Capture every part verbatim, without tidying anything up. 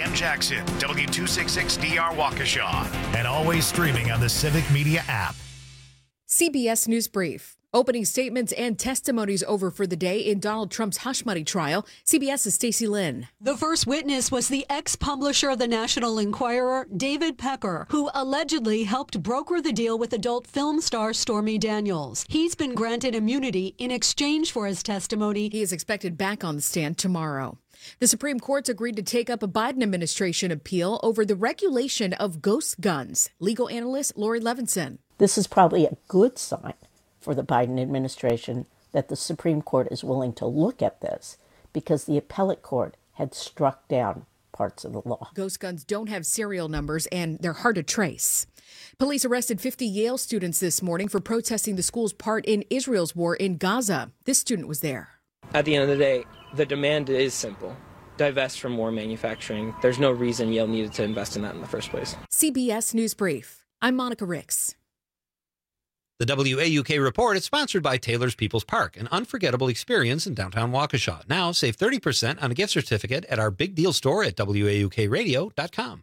Sam Jackson, W two sixty-six D R Waukesha, and always streaming on the Civic Media app. C B S News Brief. Opening statements and testimonies over for the day in Donald Trump's hush money trial. CBS's Stacey Lynn. The first witness was the ex-publisher of the National Enquirer, David Pecker, who allegedly helped broker the deal with adult film star Stormy Daniels. He's been granted immunity in exchange for his testimony. He is expected back on the stand tomorrow. The Supreme Court's agreed to take up a Biden administration appeal over the regulation of ghost guns. Legal analyst Lori Levinson. This is probably a good sign for the Biden administration that the Supreme Court is willing to look at this, because the appellate court had struck down parts of the law. Ghost guns don't have serial numbers and they're hard to trace. Police arrested fifty Yale students this morning for protesting the school's part in Israel's war in Gaza. This student was there. At the end of the day, the demand is simple. Divest from war manufacturing. There's no reason Yale needed to invest in that in the first place. C B S News Brief. I'm Monica Ricks. The W A U K Report is sponsored by Taylor's People's Park, an unforgettable experience in downtown Waukesha. Now save thirty percent on a gift certificate at our big deal store at W A U K radio dot com.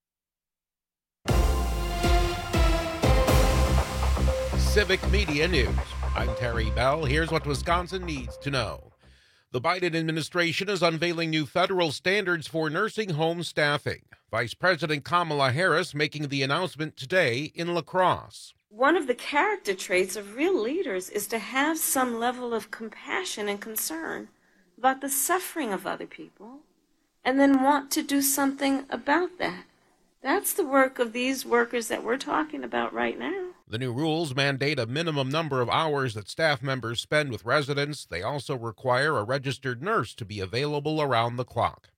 Civic Media News. I'm Terry Bell. Here's what Wisconsin needs to know. The Biden administration is unveiling new federal standards for nursing home staffing. Vice President Kamala Harris making the announcement today in La Crosse. One of the character traits of real leaders is to have some level of compassion and concern about the suffering of other people, and then want to do something about that. That's the work of these workers that we're talking about right now. The new rules mandate a minimum number of hours that staff members spend with residents. They also require a registered nurse to be available around the clock.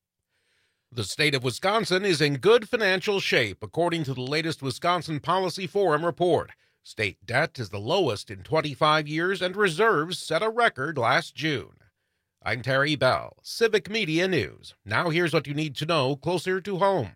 The state of Wisconsin is in good financial shape, according to the latest Wisconsin Policy Forum report. State debt is the lowest in twenty-five years, and reserves set a record last June. I'm Terry Bell, Civic Media News. Now here's what you need to know closer to home.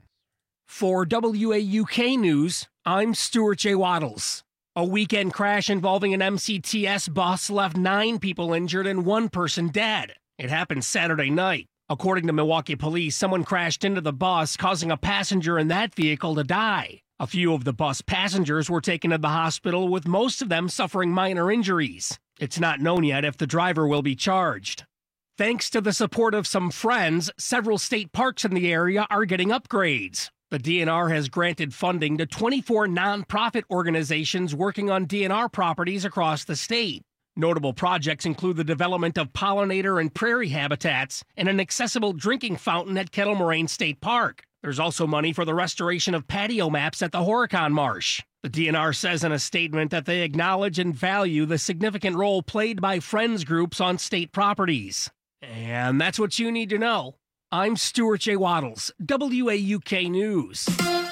For W A U K News, I'm Stuart J. Waddles. A weekend crash involving an M C T S bus left nine people injured and one person dead. It happened Saturday night. According to Milwaukee police, someone crashed into the bus, causing a passenger in that vehicle to die. A few of the bus passengers were taken to the hospital, with most of them suffering minor injuries. It's not known yet if the driver will be charged. Thanks to the support of some friends, several state parks in the area are getting upgrades. The D N R has granted funding to twenty-four nonprofit organizations working on D N R properties across the state. Notable projects include the development of pollinator and prairie habitats and an accessible drinking fountain at Kettle Moraine State Park. There's also money for the restoration of patio maps at the Horicon Marsh. The D N R says in a statement that they acknowledge and value the significant role played by friends groups on state properties. And that's what you need to know. I'm Stuart J. Waddles, W A U K News.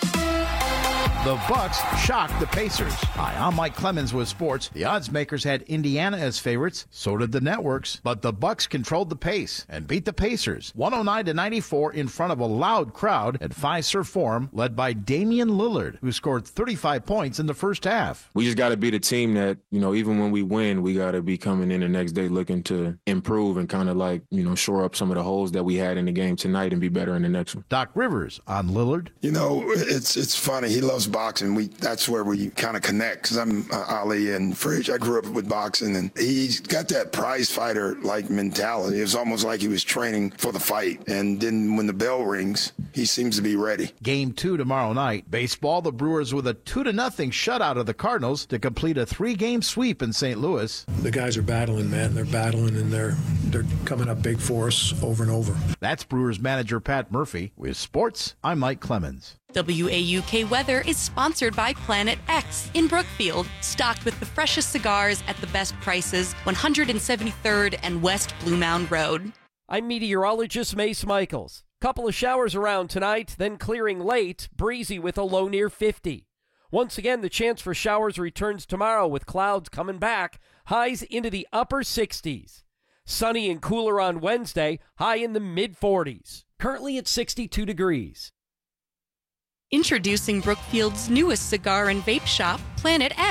The Bucks shocked the Pacers. Hi, I'm Mike Clemens with sports. The odds makers had Indiana as favorites, so did the networks, but the Bucks controlled the pace and beat the Pacers one oh nine to ninety-four in front of a loud crowd at Fiserv Forum, led by Damian Lillard, who scored thirty-five points in the first half. We just got to be the team that, you know, even when we win, we got to be coming in the next day looking to improve and kind of like, you know, shore up some of the holes that we had in the game tonight and be better in the next one. Doc Rivers on Lillard. You know, it's it's funny. He loves boxing. We that's where we kind of connect, because I'm uh, Ali and Fridge. I grew up with boxing, and he's got that prize fighter like mentality. It was almost like he was training for the fight, and then when the bell rings, he seems to be ready. Game two tomorrow night. Baseball, the Brewers with a two to nothing shutout of the Cardinals to complete a three-game sweep in Saint Louis. The guys are battling, man. They're battling, and they're they're coming up big for us over and over. That's Brewers manager Pat Murphy. With sports, I'm Mike Clemens. W A U K Weather is sponsored by Planet X in Brookfield, stocked with the freshest cigars at the best prices, one hundred seventy-third and West Blue Mound Road. I'm meteorologist Mace Michaels. Couple of showers around tonight, then clearing late, breezy with a low near fifty. Once again, the chance for showers returns tomorrow with clouds coming back, highs into the upper sixties. Sunny and cooler on Wednesday, high in the mid forties. Currently at sixty-two degrees. Introducing Brookfield's newest cigar and vape shop, Planet X.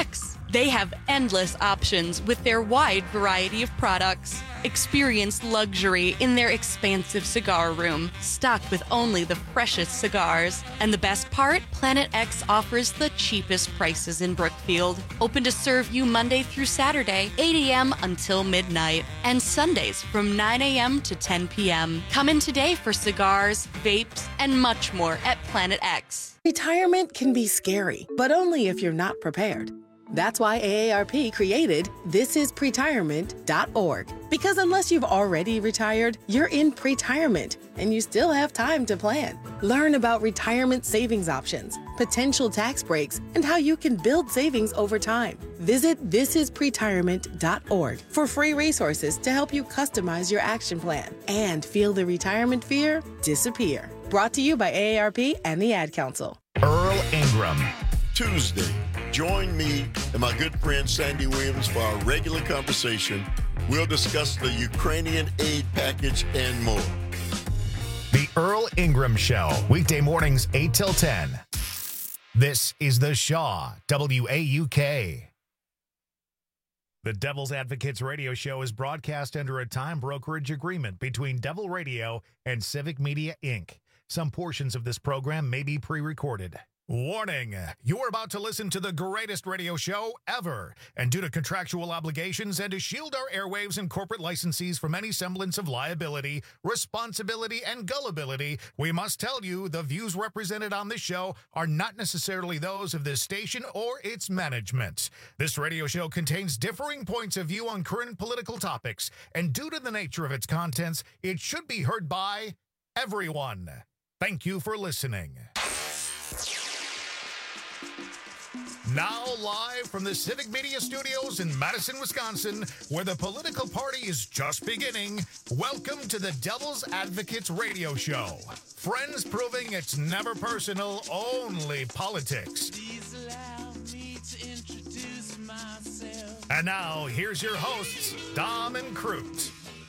They have endless options with their wide variety of products. Experience luxury in their expansive cigar room, stocked with only the freshest cigars. And the best part? Planet X offers the cheapest prices in Brookfield. Open to serve you Monday through Saturday, eight a.m. until midnight, and Sundays from nine a.m. to ten p.m. Come in today for cigars, vapes, and much more at Planet X. Retirement can be scary, but only if you're not prepared. That's why A A R P created this is pretirement dot org. Because unless you've already retired, you're in pretirement, and you still have time to plan. Learn about retirement savings options, potential tax breaks, and how you can build savings over time. Visit this is pretirement dot org for free resources to help you customize your action plan and feel the retirement fear disappear. Brought to you by A A R P and the Ad Council. Earl Ingram. Tuesday, join me and my good friend Sandy Williams for our regular conversation. We'll discuss the Ukrainian aid package and more. The Earl Ingram Show, weekday mornings eight till ten. This is the Shaw, W A U K. The Devil's Advocates radio show is broadcast under a time brokerage agreement between Devil Radio and Civic Media, Incorporated. Some portions of this program may be pre-recorded. Warning, you're about to listen to the greatest radio show ever. And due to contractual obligations and to shield our airwaves and corporate licensees from any semblance of liability, responsibility, and gullibility, we must tell you the views represented on this show are not necessarily those of this station or its management. This radio show contains differing points of view on current political topics, and due to the nature of its contents, it should be heard by everyone. Thank you for listening. Now live from the Civic Media Studios in Madison, Wisconsin, where the political party is just beginning, welcome to the Devil's Advocates radio show. Friends proving it's never personal, only politics. Please allow me to introduce myself. And now, here's your hosts, Dom and Crute.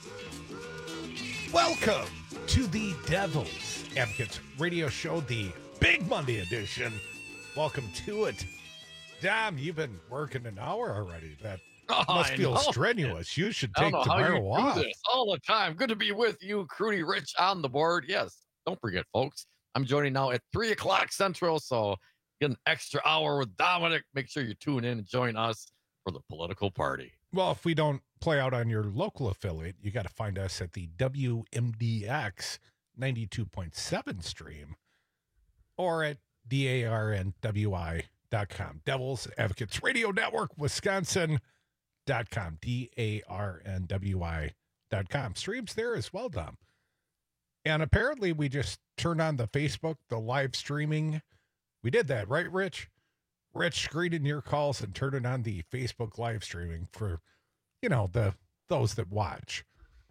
Welcome to the Devil's Advocates radio show, the Big Monday edition. Welcome to it. Dom, you've been working an hour already. That oh, must I feel know. strenuous. You should I take don't know tomorrow how you off. do this all the time. Good to be with you, Crudy Rich on the board. Yes, don't forget, folks. I'm joining now at three o'clock Central, so get an extra hour with Dominic. Make sure you tune in and join us for the political party. Well, if we don't play out on your local affiliate, you got to find us at the W M D X ninety-two point seven stream or at D A R N W I dot com. Devil's Advocates Radio Network, Wisconsin dot com. D A R N W I dot com. Streams there as well, Dom. And apparently we just turned on the Facebook, the live streaming. We did that, right, Rich? Rich screening your calls and turning on the Facebook live streaming for, you know, the those that watch.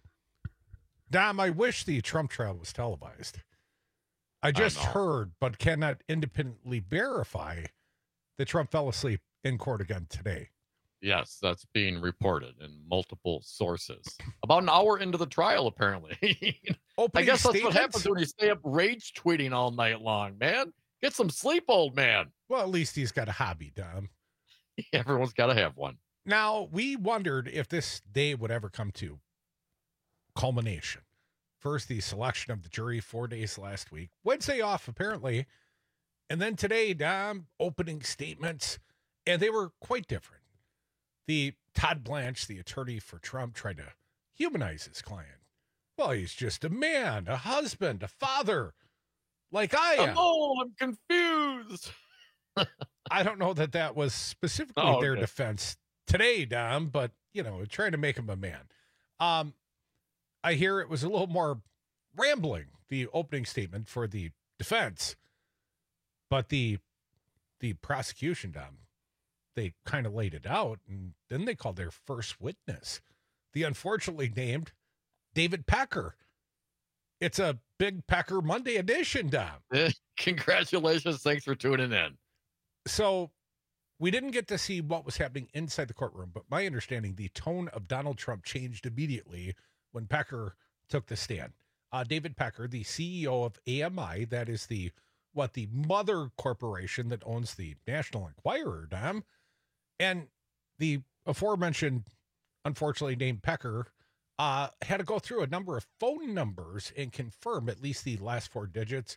Dom, I wish the Trump trial was televised. I just I heard, but cannot independently verify, that Trump fell asleep in court again today. Yes, that's being reported in multiple sources. About an hour into the trial, apparently. I guess that's statements? what happens when you stay up rage tweeting all night long, man. Get some sleep, old man. Well, at least he's got a hobby, Dom. Everyone's got to have one. Now, we wondered if this day would ever come to culmination. First, the selection of the jury four days last week. Wednesday off, apparently. And then today, Dom, opening statements. And they were quite different. The Todd Blanche, the attorney for Trump, tried to humanize his client. Well, he's just a man, a husband, a father, like I am. Oh, I'm confused. I don't know that that was specifically Oh, their okay. defense today, Dom, but, you know, trying to make him a man. Um, I hear it was a little more rambling, the opening statement for the defense, but the the prosecution, Dom, they kind of laid it out, and then they called their first witness, the unfortunately named David Pecker. It's a Big Pecker Monday edition, Dom. Congratulations. Thanks for tuning in. So we didn't get to see what was happening inside the courtroom, but my understanding, the tone of Donald Trump changed immediately when Pecker took the stand. Uh, David Pecker, the C E O of A M I, that is the, what, the mother corporation that owns the National Enquirer, Dom. And the aforementioned, unfortunately named Pecker, uh, had to go through a number of phone numbers and confirm at least the last four digits.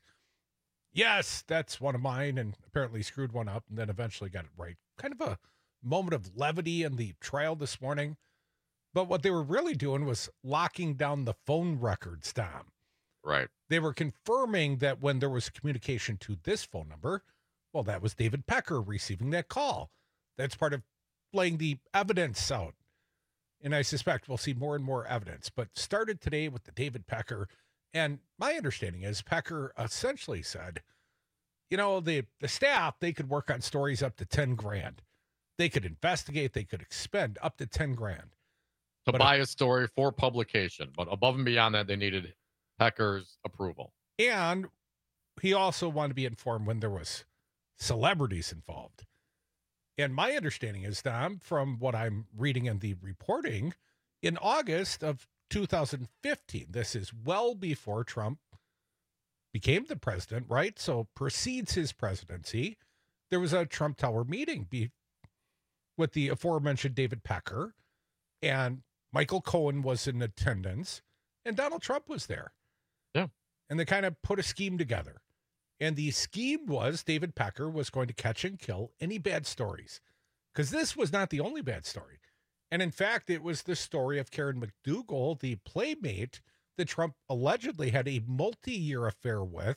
Yes, that's one of mine, and apparently screwed one up and then eventually got it right. Kind of a moment of levity in the trial this morning. But what they were really doing was locking down the phone records, Tom. Right. They were confirming that when there was communication to this phone number, well, that was David Pecker receiving that call. That's part of laying the evidence out. And I suspect we'll see more and more evidence. But started today with the David Pecker. And my understanding is Pecker essentially said, you know, the, the staff, they could work on stories up to ten grand. They could investigate. They could expend up to ten grand. To but buy uh, a story for publication. But above and beyond that, they needed Pecker's approval. And he also wanted to be informed when there was celebrities involved. And my understanding is, Tom, from what I'm reading in the reporting, in August of two thousand fifteen, this is well before Trump became the president, right? So precedes his presidency. There was a Trump Tower meeting be, with the aforementioned David Pecker, and Michael Cohen was in attendance, and Donald Trump was there. Yeah. And they kind of put a scheme together. And the scheme was David Pecker was going to catch and kill any bad stories, because this was not the only bad story. And in fact, it was the story of Karen McDougal, the playmate that Trump allegedly had a multi-year affair with,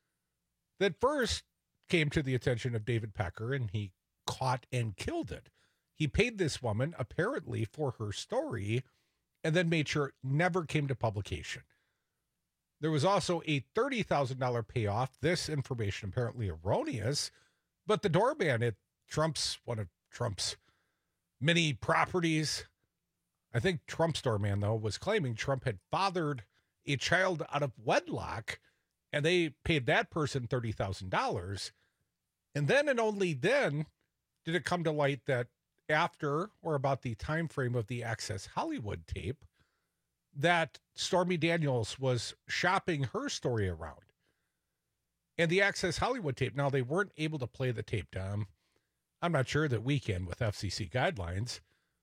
that first came to the attention of David Pecker, and he caught and killed it. He paid this woman apparently for her story and then made sure it never came to publication. There was also a thirty thousand dollars payoff. This information apparently erroneous, but the doorman at Trump's, one of Trump's many properties, I think Trump's doorman, though, was claiming Trump had fathered a child out of wedlock, and they paid that person thirty thousand dollars. And then and only then did it come to light that after or about the time frame of the Access Hollywood tape, that Stormy Daniels was shopping her story around. And the Access Hollywood tape, now they weren't able to play the tape, Tom. I'm not sure that we can with F C C guidelines.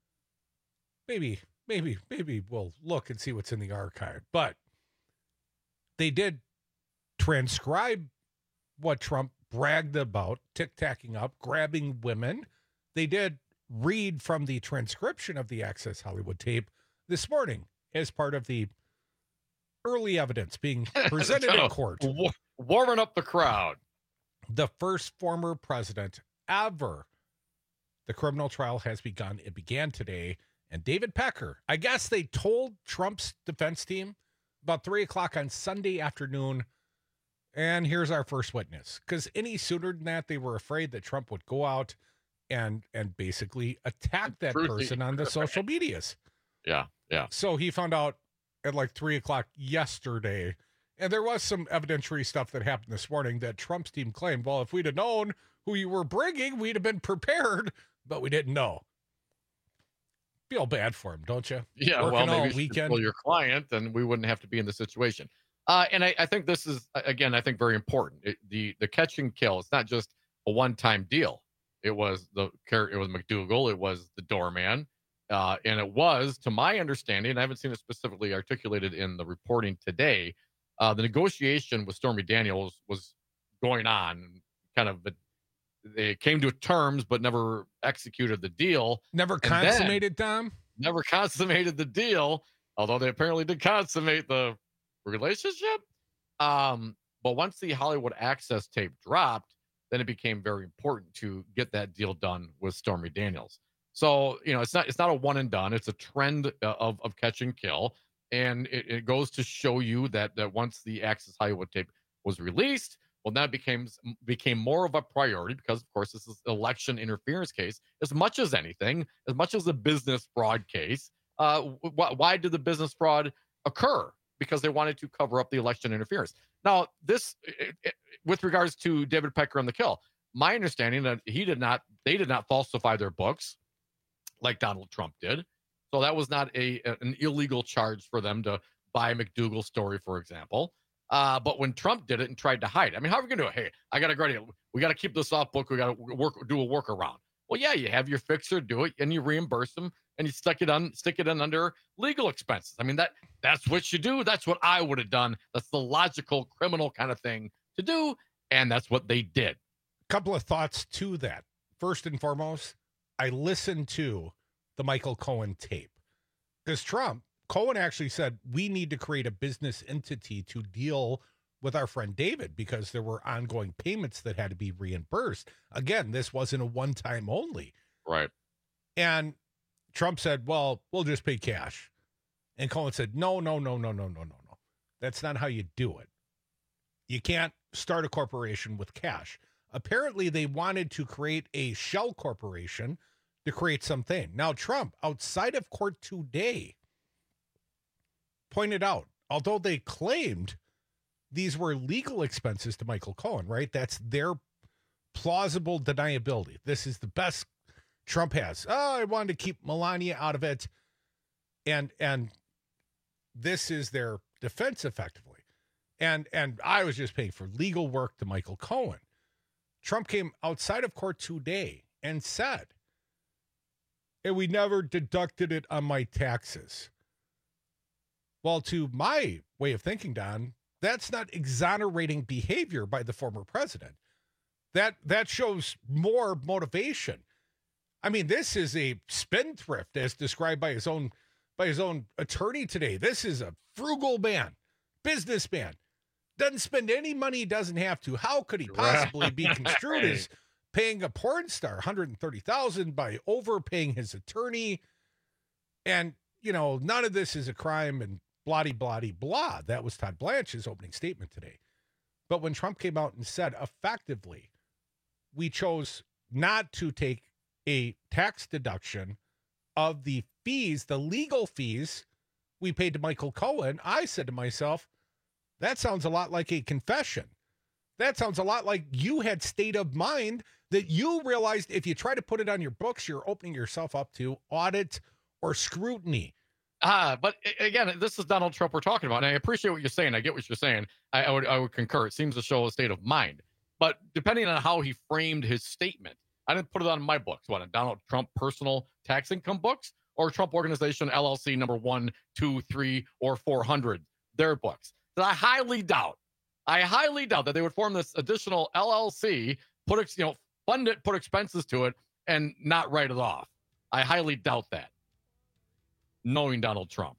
Maybe, maybe, maybe we'll look and see what's in the archive. But they did transcribe what Trump bragged about, tic-tacking up, grabbing women. They did read from the transcription of the Access Hollywood tape this morning as part of the early evidence being presented in court. War- warming up the crowd. The first former president ever. The criminal trial has begun. It began today. And David Pecker, I guess they told Trump's defense team about three o'clock on Sunday afternoon, and here's our first witness. Because any sooner than that, they were afraid that Trump would go out and and basically attack that person on the social medias. Yeah, yeah. So he found out at like three o'clock yesterday, and there was some evidentiary stuff that happened this morning that Trump's team claimed, well, if we'd have known who you were bringing, we'd have been prepared, but we didn't know. Feel bad for him, don't you? Yeah, Working well, maybe all you should weekend. tell your client, and we wouldn't have to be in the situation. Uh, and I, I think this is, again, I think very important. It, the the catch and kill, it's not just a one-time deal. It was the it was McDougal, it was the doorman, uh, and it was, to my understanding, and I haven't seen it specifically articulated in the reporting today, uh, the negotiation with Stormy Daniels was going on, kind of, they came to terms but never executed the deal. Never And consummated, then, Tom? Never consummated the deal, although they apparently did consummate the relationship. Um, but once the Hollywood Access tape dropped, then it became very important to get that deal done with Stormy Daniels. So, you know, it's not it's not a one and done. It's a trend of of catch and kill. And it, it goes to show you that that once the Access Hollywood tape was released, well, that became became more of a priority because, of course, this is an election interference case as much as anything, as much as a business fraud case. Uh, wh- why did the business fraud occur? Because they wanted to cover up the election interference. Now, this, it, it, with regards to David Pecker and the kill, my understanding that he did not, they did not falsify their books like Donald Trump did. So that was not a an illegal charge for them to buy McDougal's story, for example. Uh, but when Trump did it and tried to hide, I mean, how are we going to do it? Hey, I got to go. We got to keep this off book. We got to work, do a workaround. Well, yeah, you have your fixer do it and you reimburse them and you stick it on, stick it in under legal expenses. I mean, that that's what you do. That's what I would have done. That's the logical criminal kind of thing to do. And that's what they did. Couple of thoughts to that. First and foremost, I listened to the Michael Cohen tape because Trump, Cohen actually said, we need to create a business entity to deal with our friend David because there were ongoing payments that had to be reimbursed. Again, this wasn't a one-time only. Right. And Trump said, well, we'll just pay cash. And Cohen said, no, no, no, no, no, no, no, no. That's not how you do it. You can't start a corporation with cash. Apparently, they wanted to create a shell corporation to create something. Now, Trump, outside of court today, pointed out, although they claimed these were legal expenses to Michael Cohen, right? That's their plausible deniability. This is the best Trump has. Oh, I wanted to keep Melania out of it. And and this is their defense, effectively. And and I was just paying for legal work to Michael Cohen. Trump came outside of court today and said, and we never deducted it on my taxes. Well, to my way of thinking, Don, that's not exonerating behavior by the former president. That that shows more motivation. I mean, this is a spendthrift as described by his own by his own attorney today. This is a frugal man, businessman. Doesn't spend any money he doesn't have to. How could he possibly be construed as paying a porn star one hundred thirty thousand dollars by overpaying his attorney? And, you know, none of this is a crime and bloody, bloody, blah. That was Todd Blanche's opening statement today. But when Trump came out and said, effectively, we chose not to take a tax deduction of the fees, the legal fees we paid to Michael Cohen, I said to myself, that sounds a lot like a confession. That sounds a lot like you had state of mind that you realized if you try to put it on your books, you're opening yourself up to audit or scrutiny. Ah, but again, this is Donald Trump we're talking about. And I appreciate what you're saying. I get what you're saying. I, I would I would concur. It seems to show a state of mind. But depending on how he framed his statement, I didn't put it on my books. What, on Donald Trump personal tax income books or Trump Organization L L C number one, two, three, or four hundred, their books? That I highly doubt. I highly doubt that they would form this additional L L C, put you know, fund it, put expenses to it, and not write it off. I highly doubt that. Knowing Donald Trump.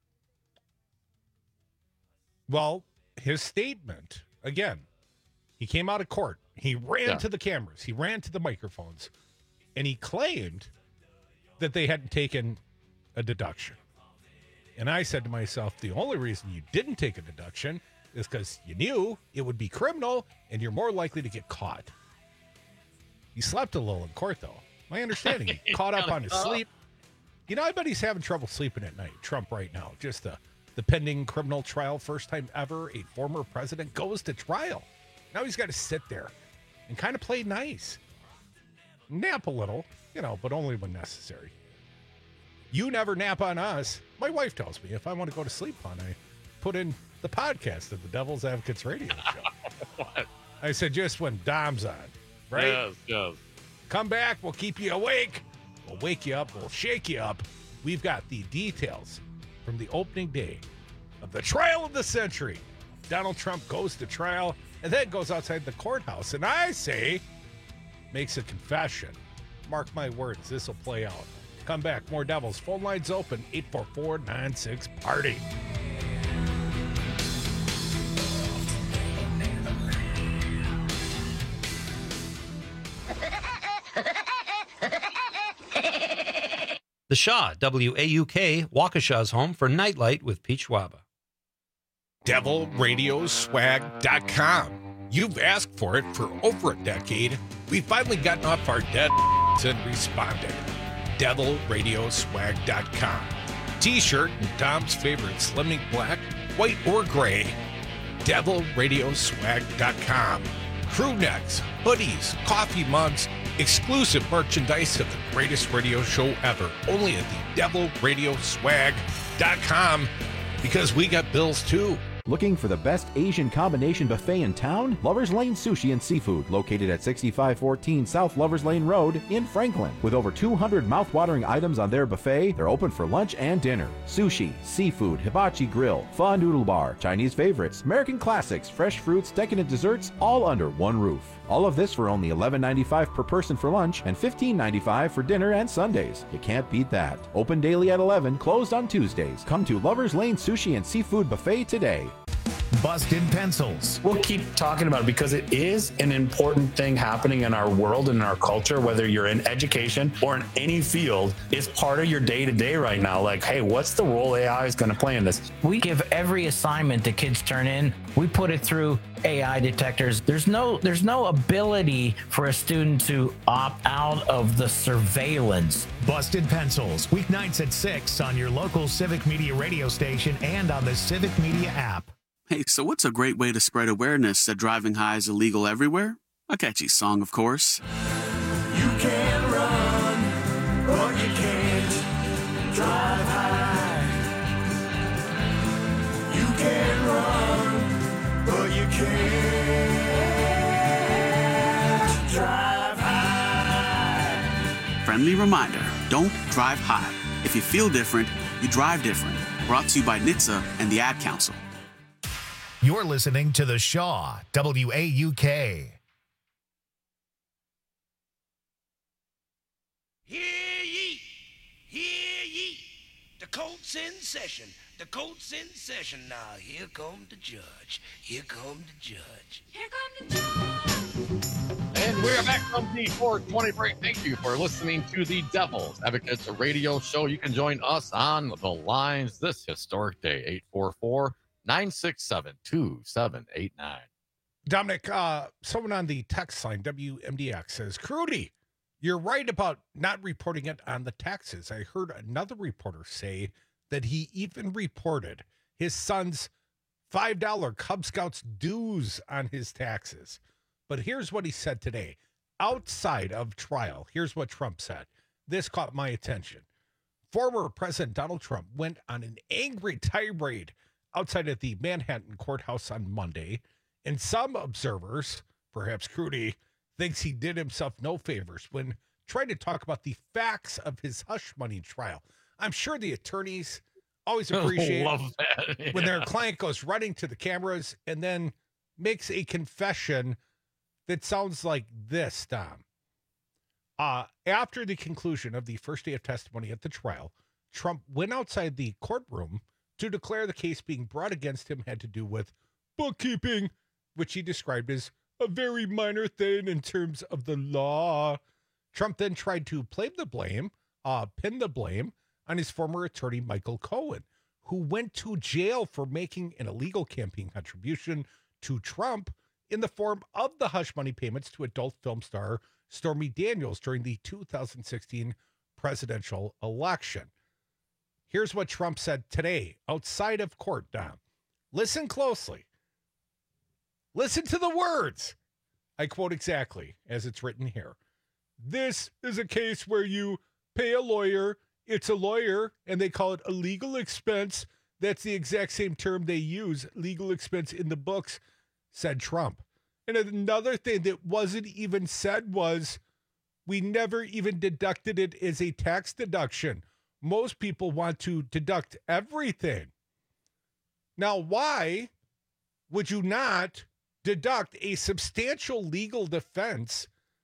Well, his statement, again, he came out of court. He ran yeah. to the cameras. He ran to the microphones. And he claimed that they hadn't taken a deduction. And I said to myself, the only reason you didn't take a deduction is because you knew it would be criminal and you're more likely to get caught. He slept a little in court, though. My understanding, he caught up on his sleep. You know, I bet he's having trouble sleeping at night, Trump, right now. Just the, the pending criminal trial, first time ever a former president goes to trial. Now he's got to sit there and kind of play nice. Nap a little, you know, but only when necessary. You never nap on us. My wife tells me if I want to go to sleep on, I put in the podcast of the Devil's Advocates radio show. What? I said just when Dom's on, right? Yes, yes. Come back. We'll keep you awake. We'll wake you up. We'll shake you up. We've got the details from the opening day of the trial of the century. Donald Trump goes to trial and then goes outside the courthouse. And I say, makes a confession. Mark my words, this will play out. Come back. More Devils. Phone lines open. eight four four, nine six, party. The Shaw, W A U K, Waukesha's home for Nightlight with Pete Schwaba. Devil Radio Swag dot com. You've asked for it for over a decade. We've finally gotten off our dead and responded. Devil Radio Swag dot com. T-shirt and Dom's favorite Slimming Black, white or gray. Devil Radio Swag dot com. Crew necks, hoodies, coffee mugs, exclusive merchandise of the greatest radio show ever. Only at the Devil Radio Swag dot com. Because we got bills too. Looking for the best Asian combination buffet in town? Lovers Lane Sushi and Seafood, located at sixty-five fourteen South Lovers Lane Road in Franklin. With over two hundred mouth-watering items on their buffet, they're open for lunch and dinner. Sushi, seafood, hibachi grill, pho noodle bar, Chinese favorites, American classics, fresh fruits, decadent desserts, all under one roof. All of this for only eleven ninety-five per person for lunch and fifteen ninety-five for dinner and Sundays. You can't beat that. Open daily at eleven, closed on Tuesdays. Come to Lovers Lane Sushi and Seafood Buffet today. Busted Pencils. We'll keep talking about it because it is an important thing happening in our world and in our culture, whether you're in education or in any field. It's part of your day-to-day right now. Like, hey, what's the role A I is going to play in this? We give every assignment the kids turn in, we put it through A I detectors. There's no there's no ability for a student to opt out of the surveillance. Busted Pencils, weeknights at six on your local Civic Media radio station and on the Civic Media app. Hey, so what's a great way to spread awareness that driving high is illegal everywhere? A catchy song, of course. You can run, but you can't drive high. You can run, but you can't drive high. Friendly reminder, don't drive high. If you feel different, you drive different. Brought to you by N H T S A and the Ad Council. You're listening to The Shaw, W A U K. Hear ye, hear ye, the court's in session, the court's in session. Now here come the judge, here come the judge. Here come the judge. And we're back from the four twenty break. Thank you for listening to the Devil's Advocates radio show. You can join us on the lines this historic day, eight four four, nine six seven, two seven eight nine. Dominic, uh, someone on the text line, W M D X, says, Crudy, you're right about not reporting it on the taxes. I heard another reporter say that he even reported his son's five dollar Cub Scouts dues on his taxes. But here's what he said today. Outside of trial, here's what Trump said. This caught my attention. Former President Donald Trump went on an angry tirade outside of the Manhattan courthouse on Monday, and some observers, perhaps Crudy, thinks he did himself no favors when trying to talk about the facts of his hush money trial. I'm sure the attorneys always appreciate Love that. Yeah. when their client goes running to the cameras and then makes a confession that sounds like this, Dom. Uh, after the conclusion of the first day of testimony at the trial, Trump went outside the courtroom to declare the case being brought against him had to do with bookkeeping, which he described as a very minor thing in terms of the law. Trump then tried to blame the blame, uh, pin the blame on his former attorney, Michael Cohen, who went to jail for making an illegal campaign contribution to Trump in the form of the hush money payments to adult film star Stormy Daniels during the two thousand sixteen presidential election. Here's what Trump said today outside of court, Dom. Listen closely. Listen to the words. I quote exactly as it's written here. This is a case where you pay a lawyer. It's a lawyer, and they call it a legal expense. That's the exact same term they use, legal expense, in the books, said Trump. And another thing that wasn't even said was we never even deducted it as a tax deduction. Most people want to deduct everything. Now, why would you not deduct a substantial legal defense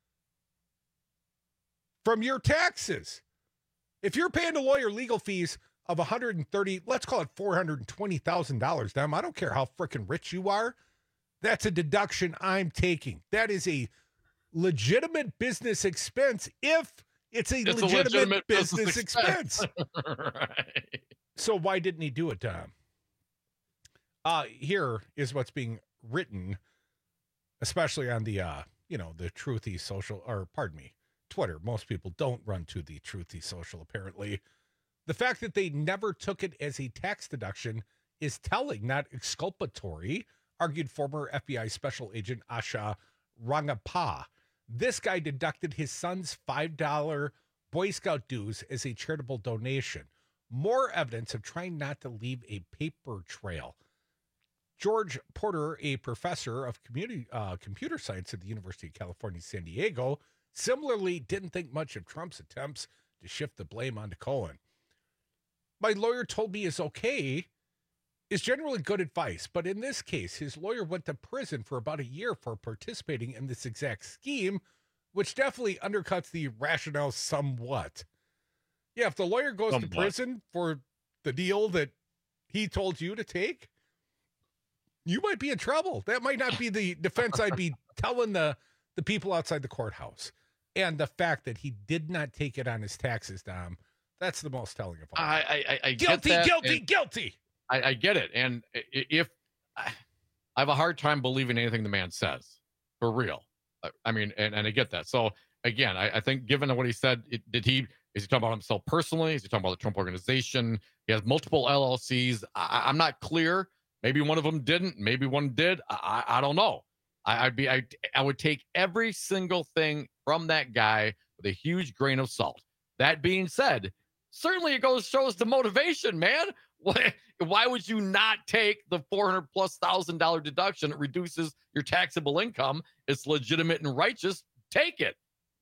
from your taxes? If you're paying a lawyer legal fees of one hundred thirty, let's call it four hundred twenty thousand dollars, damn, I don't care how freaking rich you are. That's a deduction I'm taking. That is a legitimate business expense if it's a, It's legitimate, a legitimate business, business expense. expense. Right. So why didn't he do it, Tom? Uh, here is what's being written, especially on the, uh, you know, the Truthy social, or pardon me, Twitter. Most people don't run to the Truthy social, apparently. The fact that they never took it as a tax deduction is telling, not exculpatory, argued former F B I Special Agent Asha Rangappa. This guy deducted his son's five dollar Boy Scout dues as a charitable donation. More evidence of trying not to leave a paper trail. George Porter, a professor of community, uh, computer science at the University of California, San Diego, similarly didn't think much of Trump's attempts to shift the blame onto Cohen. My lawyer told me is okay is generally good advice, but in this case, his lawyer went to prison for about a year for participating in this exact scheme, which definitely undercuts the rationale somewhat. Yeah, if the lawyer goes somewhat. to prison for the deal that he told you to take, you might be in trouble. That might not be the defense I'd be telling the, the people outside the courthouse. And the fact that he did not take it on his taxes, Dom, that's the most telling of all. I, I, I guilty, get that, guilty, guilty. I, I get it. And if I have a hard time believing anything the man says, for real. I mean, and, and I get that. So again, I, I think given what he said, it, did he, is he talking about himself personally? Is he talking about the Trump organization? He has multiple L L Cs. I, I'm not clear. Maybe one of them didn't. Maybe one did. I, I don't know. I, I'd be, I, I would take every single thing from that guy with a huge grain of salt. That being said, certainly it goes shows the motivation, man. Why, why would you not take the four hundred plus thousand dollar deduction? It reduces your taxable income. It's legitimate and righteous. Take it.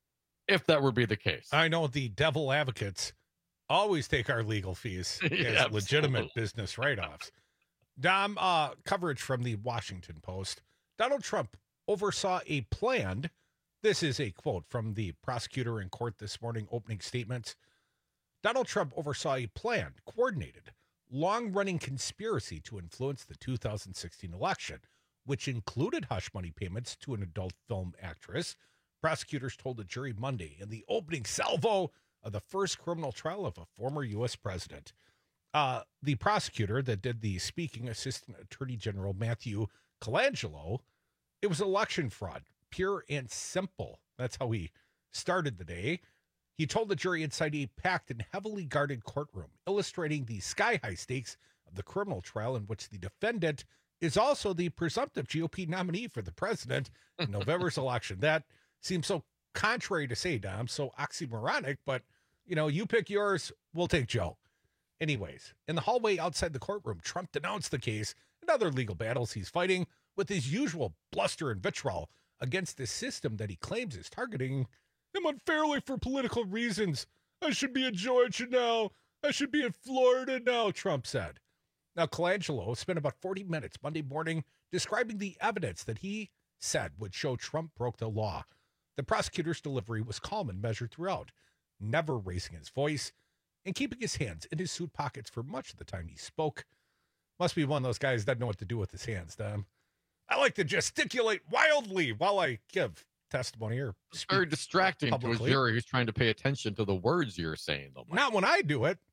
If that would be the case. I know the devil advocates always take our legal fees as Yeah, legitimate business write-offs. Dom, uh, coverage from the Washington Post. Donald Trump oversaw a planned, this is a quote from the prosecutor in court this morning, opening statements. Donald Trump oversaw a planned, coordinated, long-running conspiracy to influence the two thousand sixteen election, which included hush money payments to an adult film actress. Prosecutors told a jury Monday in the opening salvo of the first criminal trial of a former U S president. Uh, the prosecutor that did the speaking, Assistant Attorney General Matthew Colangelo, it was election fraud, pure and simple. That's how he started the day. He told the jury inside a packed and heavily guarded courtroom, illustrating the sky-high stakes of the criminal trial in which the defendant is also the presumptive G O P nominee for the president in November's election. That seems so contrary to say, Dom, so oxymoronic, but, you know, you pick yours, we'll take Joe. Anyways, in the hallway outside the courtroom, Trump denounced the case and other legal battles he's fighting with his usual bluster and vitriol against the system that he claims is targeting him unfairly for political reasons. I should be in Georgia now. I should be in Florida now, Trump said. Now, Colangelo spent about forty minutes Monday morning describing the evidence that he said would show Trump broke the law. The prosecutor's delivery was calm and measured throughout, never raising his voice and keeping his hands in his suit pockets for much of the time he spoke. Must be one of those guys that doesn't know what to do with his hands, Dom. I like to gesticulate wildly while I give testimony or It's very distracting publicly. to a jury who's trying to pay attention to the words you're saying, though. Not when I do it.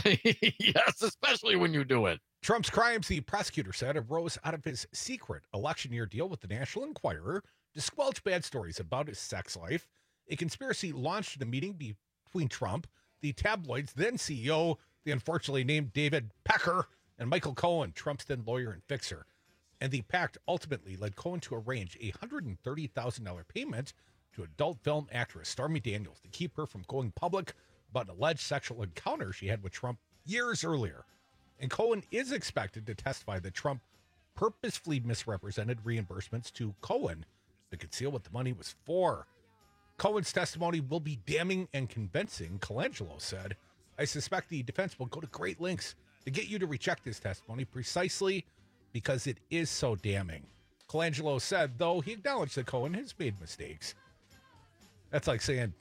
Yes, especially when you do it. Trump's crimes, the prosecutor said, arose out of his secret election year deal with the National Enquirer to squelch bad stories about his sex life. A conspiracy launched in a meeting between Trump, the tabloid's then C E O, the unfortunately named David Pecker, and Michael Cohen, Trump's then lawyer and fixer. And the pact ultimately led Cohen to arrange a one hundred thirty thousand dollars payment to adult film actress Stormy Daniels to keep her from going public about an alleged sexual encounter she had with Trump years earlier. And Cohen is expected to testify that Trump purposefully misrepresented reimbursements to Cohen to conceal what the money was for. Cohen's testimony will be damning and convincing, Colangelo said. I suspect the defense will go to great lengths to get you to reject his testimony precisely because it is so damning. Colangelo said, though, he acknowledged that Cohen has made mistakes. That's like saying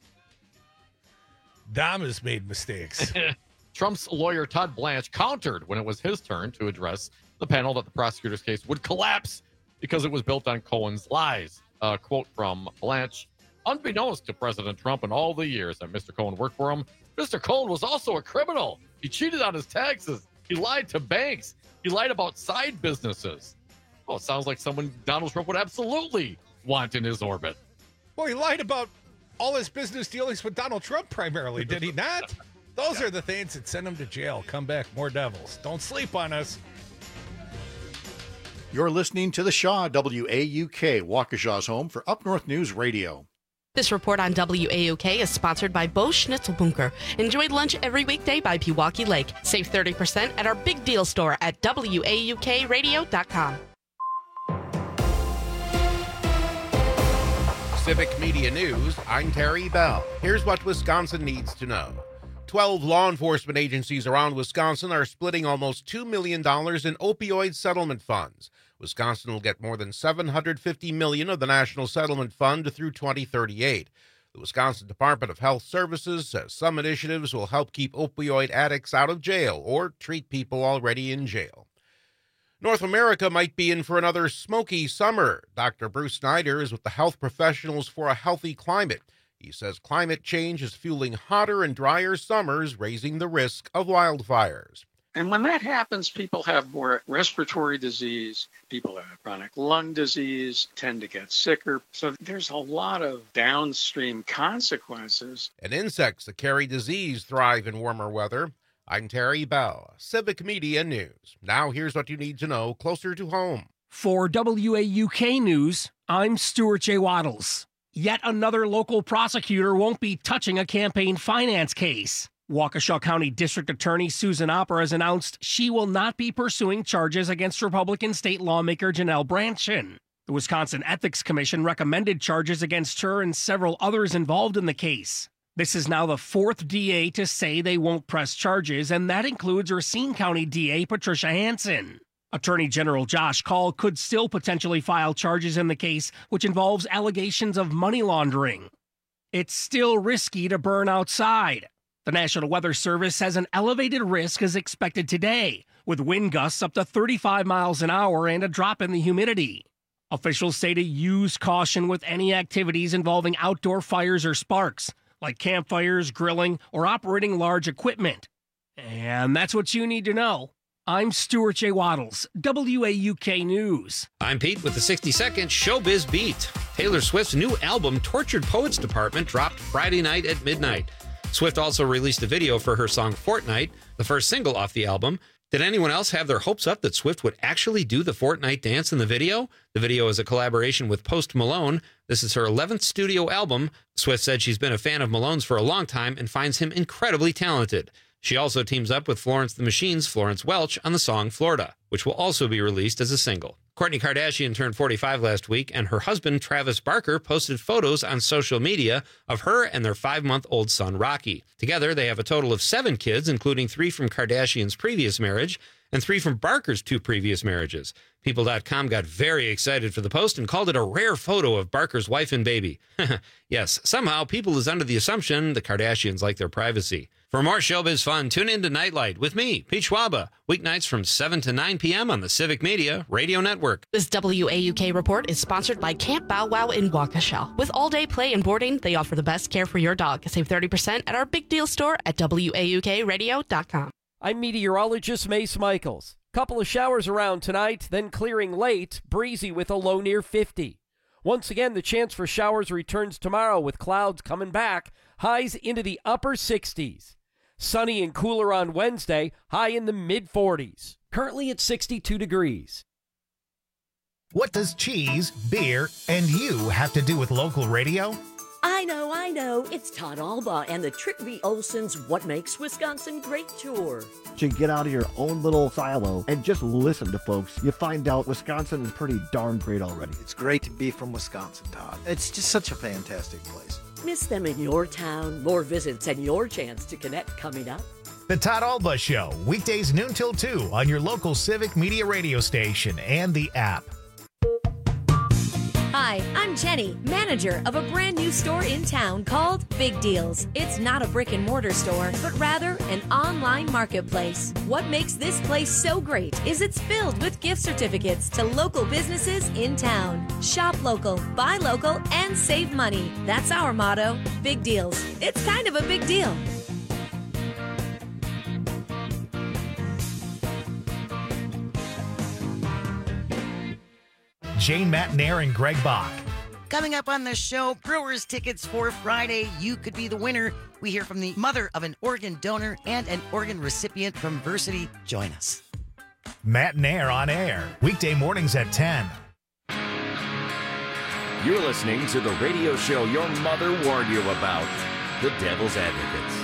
Dom has made mistakes. Trump's lawyer, Todd Blanche, countered when it was his turn to address the panel that the prosecutor's case would collapse because it was built on Cohen's lies. A quote from Blanche: unbeknownst to President Trump in all the years that Mister Cohen worked for him, Mister Cohen was also a criminal. He cheated on his taxes. He lied to banks. He lied about side businesses. Well, it sounds like someone Donald Trump would absolutely want in his orbit. Well, he lied about all his business dealings with Donald Trump primarily, did he not? Those yeah. are the things that send him to jail. Come back, more devils. Don't sleep on us. You're listening to The Shaw, W A U K, Waukesha's home for Up North News Radio. This report on W A U K is sponsored by Bo Schnitzelbunker. Enjoy lunch every weekday by Pewaukee Lake. Save thirty percent at our big deal store at W A U K radio dot com. Civic Media News, I'm Terry Bell. Here's what Wisconsin needs to know. Twelve law enforcement agencies around Wisconsin are splitting almost two million dollars in opioid settlement funds. Wisconsin will get more than seven hundred fifty million dollars of the National Settlement Fund through twenty thirty-eight. The Wisconsin Department of Health Services says some initiatives will help keep opioid addicts out of jail or treat people already in jail. North America might be in for another smoky summer. Doctor Bruce Snyder is with the Health Professionals for a Healthy Climate. He says climate change is fueling hotter and drier summers, raising the risk of wildfires. And when that happens, people have more respiratory disease, people have chronic lung disease, tend to get sicker. So there's a lot of downstream consequences. And insects that carry disease thrive in warmer weather. I'm Terry Bell, Civic Media News. Now here's what you need to know closer to home. For W A U K News, I'm Stuart J. Waddles. Yet another local prosecutor won't be touching a campaign finance case. Waukesha County District Attorney Susan Opper has announced she will not be pursuing charges against Republican state lawmaker Janelle Brandtjen. The Wisconsin Ethics Commission recommended charges against her and several others involved in the case. This is now the fourth D A to say they won't press charges, and that includes Racine County D A Patricia Hansen. Attorney General Josh Kaul could still potentially file charges in the case, which involves allegations of money laundering. It's still risky to burn outside. The National Weather Service says an elevated risk is expected today, with wind gusts up to thirty-five miles an hour and a drop in the humidity. Officials say to use caution with any activities involving outdoor fires or sparks, like campfires, grilling, or operating large equipment. And that's what you need to know. I'm Stuart J. Waddles, W A U K News. I'm Pete with the sixty second Showbiz Beat. Taylor Swift's new album, Tortured Poets Department, dropped Friday night at midnight. Swift also released a video for her song Fortnite, the first single off the album. Did anyone else have their hopes up that Swift would actually do the Fortnite dance in the video? The video is a collaboration with Post Malone. This is her eleventh studio album. Swift said she's been a fan of Malone's for a long time and finds him incredibly talented. She also teams up with Florence the Machine's Florence Welch on the song Florida, which will also be released as a single. Kourtney Kardashian turned forty-five last week, and her husband, Travis Barker, posted photos on social media of her and their five-month-old son, Rocky. Together, they have a total of seven kids, including three from Kardashian's previous marriage and three from Barker's two previous marriages. People dot com got very excited for the post and called it a rare photo of Barker's wife and baby. Yes, somehow people is under the assumption the Kardashians like their privacy. For more showbiz fun, tune in to Nightlight with me, Pete Schwaba, weeknights from seven to nine p.m. on the Civic Media Radio Network. This W A U K report is sponsored by Camp Bow Wow in Waukesha. With all-day play and boarding, they offer the best care for your dog. Save thirty percent at our big deal store at W A U K radio dot com. I'm meteorologist Mace Michaels. Couple of showers around tonight, then clearing late, breezy with a low near fifty. Once again, the chance for showers returns tomorrow with clouds coming back, highs into the upper sixties. Sunny and cooler on Wednesday, high in the mid forties. Currently at sixty-two degrees. What does cheese, beer, and you have to do with local radio? I know, I know. It's Todd Alba and the Trick V. Olson's What Makes Wisconsin Great tour. To get out of your own little silo and just listen to folks, you find out Wisconsin is pretty darn great already. It's great to be from Wisconsin, Todd. It's just such a fantastic place. Miss them in your town. More visits and your chance to connect coming up. The Todd Alba Show, weekdays noon till two on your local Civic Media radio station and the app. Hi, I'm Jenny, manager of a brand new store in town called Big Deals. It's not a brick and mortar store, but rather an online marketplace. What makes this place so great is it's filled with gift certificates to local businesses in town. Shop local, buy local, and save money. That's our motto. Big Deals. It's kind of a big deal. Jane Matnair and Greg Bach. Coming up on the show, Brewers tickets for Friday. You could be the winner. We hear from the mother of an organ donor and an organ recipient from Versity. Join us. Matnair on air, weekday mornings at ten. You're listening to the radio show your mother warned you about, The Devil's Advocates.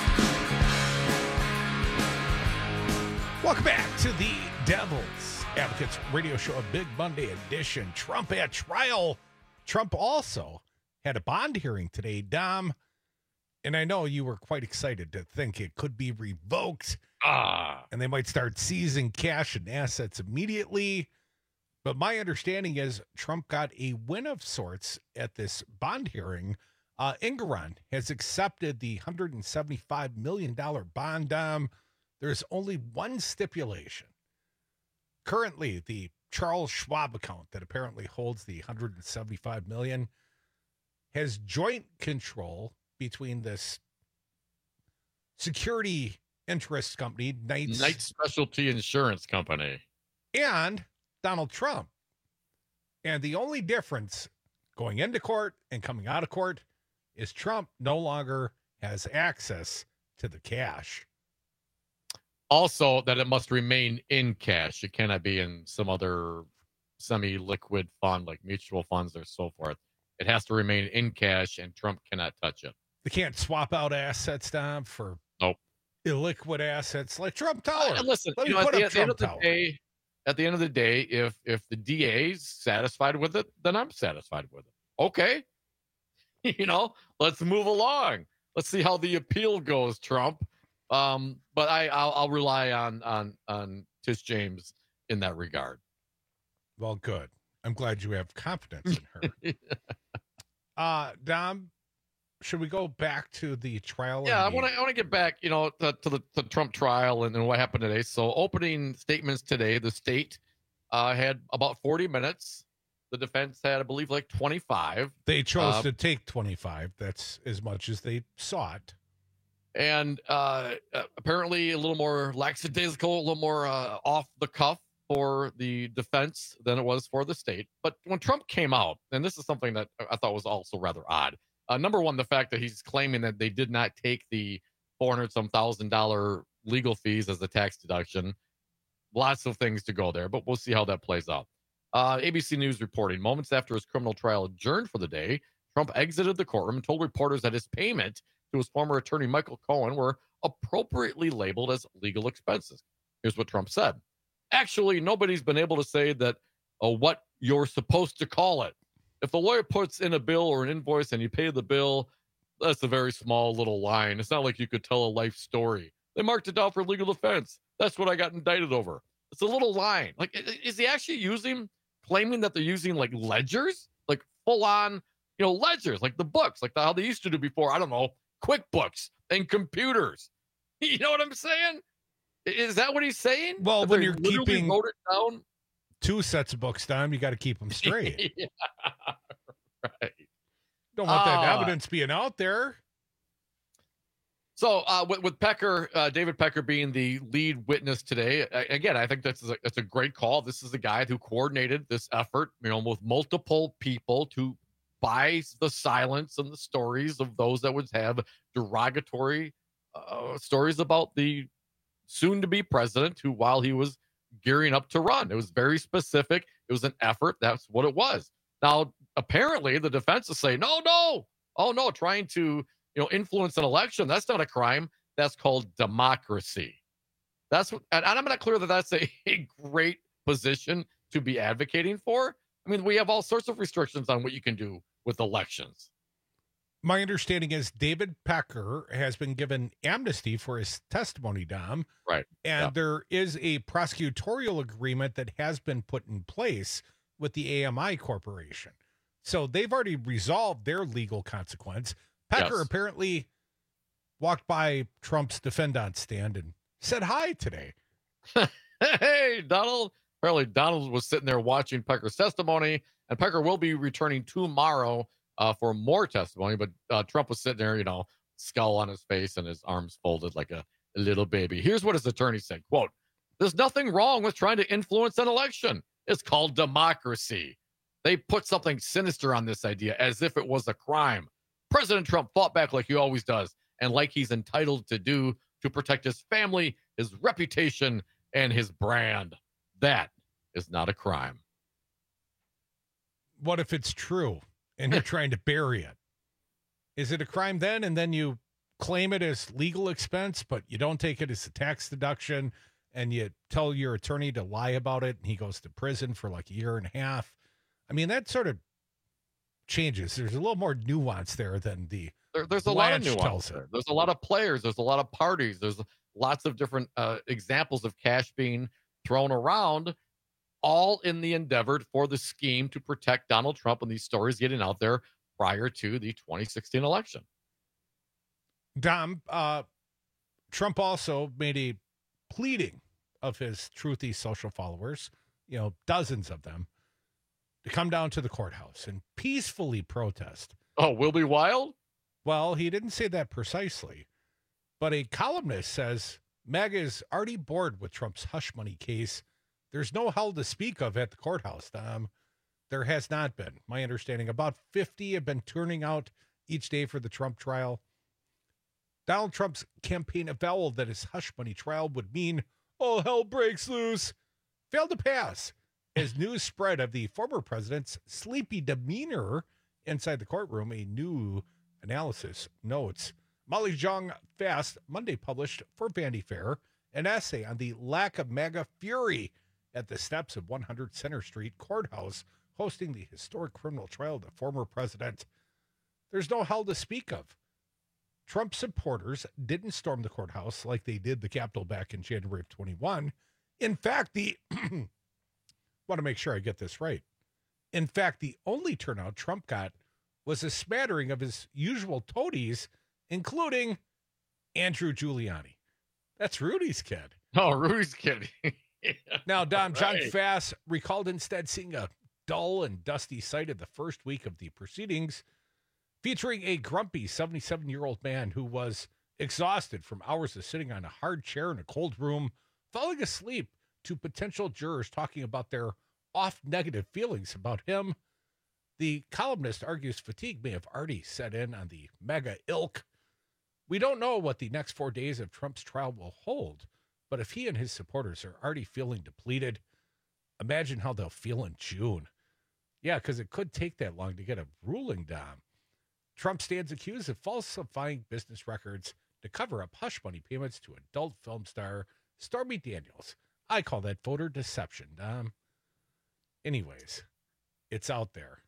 Welcome back to the Devil's Advocates radio show, a Big Monday edition. Trump at trial. Trump also had a bond hearing today, Dom. And I know you were quite excited to think it could be revoked. Ah. And they might start seizing cash and assets immediately. But my understanding is Trump got a win of sorts at this bond hearing. Uh, Engeron has accepted the one hundred seventy-five million dollars bond. Um, there's only one stipulation. Currently, the Charles Schwab account that apparently holds the one hundred seventy-five million dollars has joint control between this security interest company, Knights, Knight Specialty Insurance Company, and Donald Trump. And the only difference going into court and coming out of court is Trump no longer has access to the cash. Also, that it must remain in cash. It cannot be in some other semi-liquid fund like mutual funds or so forth. It has to remain in cash, and Trump cannot touch it. They can't swap out assets, Dom, for nope. illiquid assets like Trump Tower. Uh, listen, Let you me know, put at, up the, at the end Trump of Tower. the day, at the end of the day, if if the D A's satisfied with it, then I'm satisfied with it. Okay, you know, let's move along. Let's see how the appeal goes, Trump. Um, but I, I'll, I'll rely on on on Tish James in that regard. Well, good. I'm glad you have confidence in her. uh, Dom, should we go back to the trial? Yeah, I the- want to I want to get back, you know, to, to the to Trump trial and, and what happened today. So, opening statements today, the state uh, had about forty minutes. The defense had, I believe, like twenty-five. They chose Uh, to take twenty-five. That's as much as they sought. and uh, uh, apparently a little more lackadaisical, a little more uh, off the cuff for the defense than it was for the state. But when Trump came out, and this is something that I thought was also rather odd. Uh, number one, the fact that he's claiming that they did not take the four hundred some thousand dollar legal fees as a tax deduction. Lots of things to go there, but we'll see how that plays out. Uh, A B C News reporting, moments after his criminal trial adjourned for the day, Trump exited the courtroom and told reporters that his payment to his former attorney, Michael Cohen, were appropriately labeled as legal expenses. Here's what Trump said. Actually, nobody's been able to say that uh, what you're supposed to call it. If the lawyer puts in a bill or an invoice and you pay the bill, that's a very small little line. It's not like you could tell a life story. They marked it down for legal defense. That's what I got indicted over. It's a little line. Like, is he actually using, claiming that they're using like ledgers, like full on, you know, ledgers, like the books, like the, how they used to do before? I don't know, QuickBooks and computers. You know what I'm saying? Is that what he's saying? Well, That when they you're literally keeping wrote it down. two sets of books, Dom, you got to keep them straight. Yeah, right. Don't want that Uh, evidence being out there. So uh, with, with Pecker, uh, David Pecker being the lead witness today, uh, again, I think that's a, that's a great call. This is a guy who coordinated this effort, you know, with multiple people to buy the silence and the stories of those that would have derogatory uh, stories about the soon-to-be president, who, while he was gearing up to run, it was very specific. It was an effort. That's what it was. Now, apparently, the defense is saying, no, no, oh no, trying to you know, influence an election. That's not a crime. That's called democracy. That's what, and I'm not clear that that's a, a great position to be advocating for. I mean, we have all sorts of restrictions on what you can do with elections. My understanding is David Pecker has been given amnesty for his testimony, Dom. Right. And Yeah. there is a prosecutorial agreement that has been put in place with the A M I Corporation. So they've already resolved their legal consequence. Pecker Yes. apparently walked by Trump's defendant stand and said hi today. Hey, Donald. Apparently, Donald was sitting there watching Pecker's testimony, and Pecker will be returning tomorrow uh, for more testimony. But uh, Trump was sitting there, you know, skull on his face and his arms folded like a, a little baby. Here's what his attorney said, quote, "There's nothing wrong with trying to influence an election. It's called democracy. They put something sinister on this idea as if it was a crime. President Trump fought back like he always does, and like he's entitled to do to protect his family, his reputation, and his brand. That is not a crime." What if it's true and you're trying to bury it? Is it a crime then? And then you claim it as legal expense, but you don't take it as a tax deduction, and you tell your attorney to lie about it, and he goes to prison for like a year and a half. I mean, that sort of changes. There's a little more nuance there than the There, there's a lot of Blanche nuance tells there. it. There's a lot of players. There's a lot of parties. There's lots of different uh, examples of cash being thrown around, all in the endeavor for the scheme to protect Donald Trump and these stories getting out there prior to the twenty sixteen election. Dom, uh, Trump also made a pleading of his truthy social followers, you know, dozens of them, to come down to the courthouse and peacefully protest. Oh, will be wild? Well, he didn't say that precisely, but a columnist says MAGA is already bored with Trump's hush money case. There's no hell to speak of at the courthouse, Dom. There has not been. My understanding, about fifty have been turning out each day for the Trump trial. Donald Trump's campaign avowal that his hush money trial would mean all hell breaks loose failed to pass as news spread of the former president's sleepy demeanor inside the courtroom. A new analysis notes Molly Jong Fast Monday published for Vanity Fair an essay on the lack of MAGA fury at the steps of one hundred Center Street Courthouse hosting the historic criminal trial of the former president. There's no hell to speak of. Trump supporters didn't storm the courthouse like they did the Capitol back in January of twenty-one. In fact, the want to make sure I get this right. In fact, the only turnout Trump got was a smattering of his usual toadies, including Andrew Giuliani. That's Rudy's kid. Oh, Rudy's kid. Yeah. Now, Dom, John Right. Fass recalled instead seeing a dull and dusty sight of the first week of the proceedings, featuring a grumpy seventy-seven-year-old man who was exhausted from hours of sitting on a hard chair in a cold room, falling asleep to potential jurors talking about their oft negative feelings about him. The columnist argues fatigue may have already set in on the MAGA ilk. We don't know what the next four days of Trump's trial will hold, but if he and his supporters are already feeling depleted, imagine how they'll feel in June. Yeah, because it could take that long to get a ruling down. Trump stands accused of falsifying business records to cover up hush money payments to adult film star Stormy Daniels. I call that voter deception, Dom. Anyways, it's out there.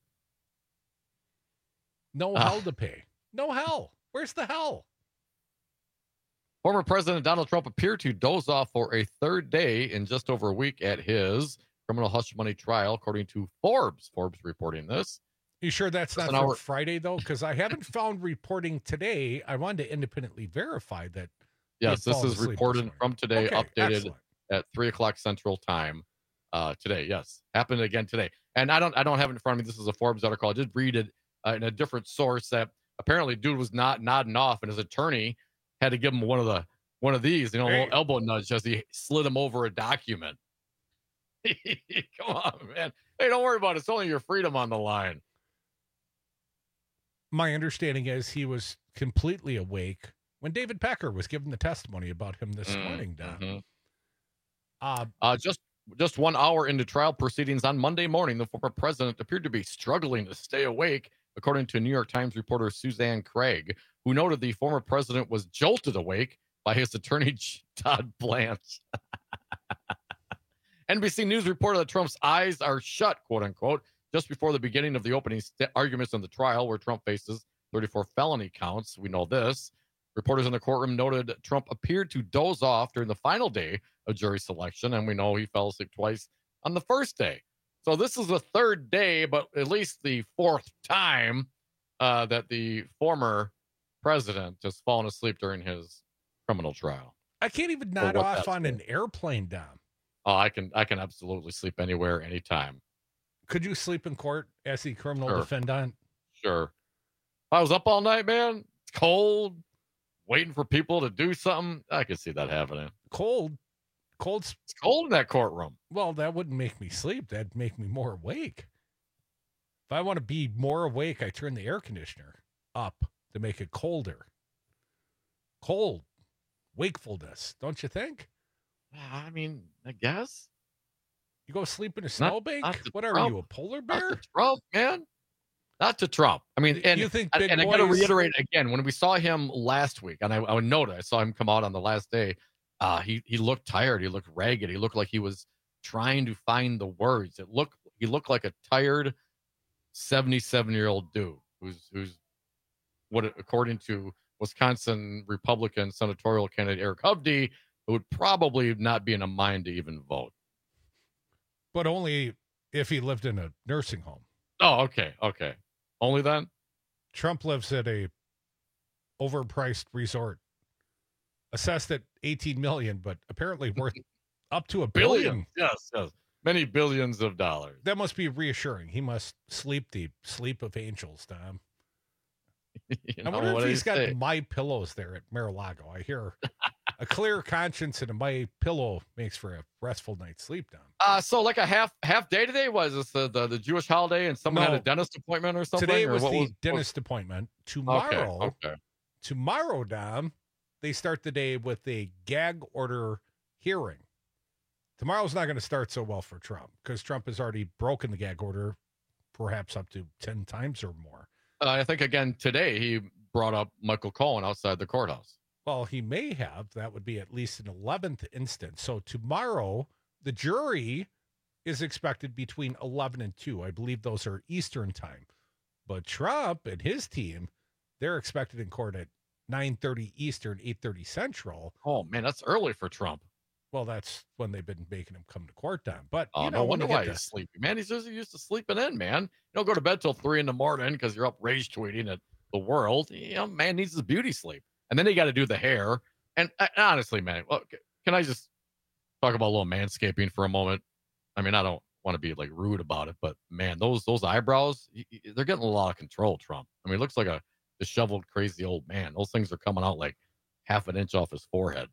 No Ah. hell to pay. No hell. Where's the hell? Former President Donald Trump appeared to doze off for a third day in just over a week at his criminal hush money trial, according to Forbes. Forbes reporting this. You sure that's not An for hour- Friday, though? Because I haven't found reporting today. I wanted to independently verify that. he Yes, had this fallen is asleep reported morning. from today, Okay, updated excellent. at three o'clock Central Time uh, today. Yes, happened again today. And I don't, I don't have it in front of me. This is a Forbes article. I did read it uh, in a different source that apparently dude was not nodding off, and his attorney had to give him one of the one of these, you know, a Hey. little elbow nudge as he slid him over a document. Come on, man. Hey, don't worry about it. It's only your freedom on the line. My understanding is he was completely awake when David Pecker was giving the testimony about him this Mm, morning, Don. mhm. Uh, Uh, just just one hour into trial proceedings on Monday morning, the former president appeared to be struggling to stay awake, according to New York Times reporter Suzanne Craig, who noted the former president was jolted awake by his attorney Todd Blanche. N B C News reported that Trump's eyes are shut, quote unquote, just before the beginning of the opening st- arguments in the trial, where Trump faces thirty-four felony counts. We know this. Reporters in the courtroom noted Trump appeared to doze off during the final day of jury selection, and we know he fell asleep twice on the first day. So this is the third day, but at least the fourth time uh, that the former president has fallen asleep during his criminal trial. I can't even Or nod what off that's on an worth. airplane, Dom. Oh, I can I can absolutely sleep anywhere, anytime. Could you sleep in court as the criminal Sure. defendant? Sure. If I was up all night, man, it's cold, waiting for people to do something, I could see that happening. Cold. Cold. It's cold in that courtroom. Well, that wouldn't make me sleep. That'd make me more awake. If I want to be more awake, I turn the air conditioner up to make it colder. Cold. Wakefulness, don't you think? I mean, I guess. You go sleep in a Not- snowbank? not to What are Trump. you, a polar Not bear? to Trump, man. Not to Trump. I mean, and You think and, big and I got to boys- reiterate again, when we saw him last week, and I, I would note, I saw him come out on the last day. Uh, he he looked tired. He looked ragged. He looked like he was trying to find the words. It looked he looked like a tired, seventy-seven-year-old dude who's who's what, according to Wisconsin Republican senatorial candidate Eric Hovde, who would probably not be in a mind to even vote. But only if he lived in a nursing home. Oh, okay, okay. Only then? Trump lives at a overpriced resort, assessed at eighteen million dollars, but apparently worth up to a billion. Billions, yes, yes. Many billions of dollars. That must be reassuring. He must sleep the sleep of angels, Tom. You I know, wonder what if do he's you got say? My Pillows there at Mar-a-Lago. I hear a clear conscience and a My Pillow makes for a restful night's sleep, Tom. Uh, so like a half half day today? Was this the, the, the Jewish holiday and someone No. had a dentist appointment or something? Today or was what the was, dentist appointment. Tomorrow, Okay, okay. tomorrow, Dom, they start the day with a gag order hearing. Tomorrow's not going to start so well for Trump because Trump has already broken the gag order, perhaps up to ten times or more. Uh, I think again today he brought up Michael Cohen outside the courthouse. Well, he may have. That would be at least an eleventh instance. So tomorrow, the jury is expected between eleven and two. I believe those are Eastern time. But Trump and his team, they're expected in court at nine thirty Eastern, eight thirty Central. Oh, man, that's early for Trump. Well, that's when they've been making him come to court, Don. But, Oh, you know, no when wonder you why get he's to- sleepy. Man, he's just used to sleeping in, man. You don't go to bed till three in the morning because you're up rage tweeting at the world. You know, man needs his beauty sleep. And then they got to do the hair. And uh, honestly, man, well, c- can I just talk about a little manscaping for a moment? I mean, I don't want to be like rude about it, but man, those those eyebrows, y- y- they're getting a lot of control, Trump. I mean, it looks like a disheveled, crazy old man. Those things are coming out like half an inch off his forehead.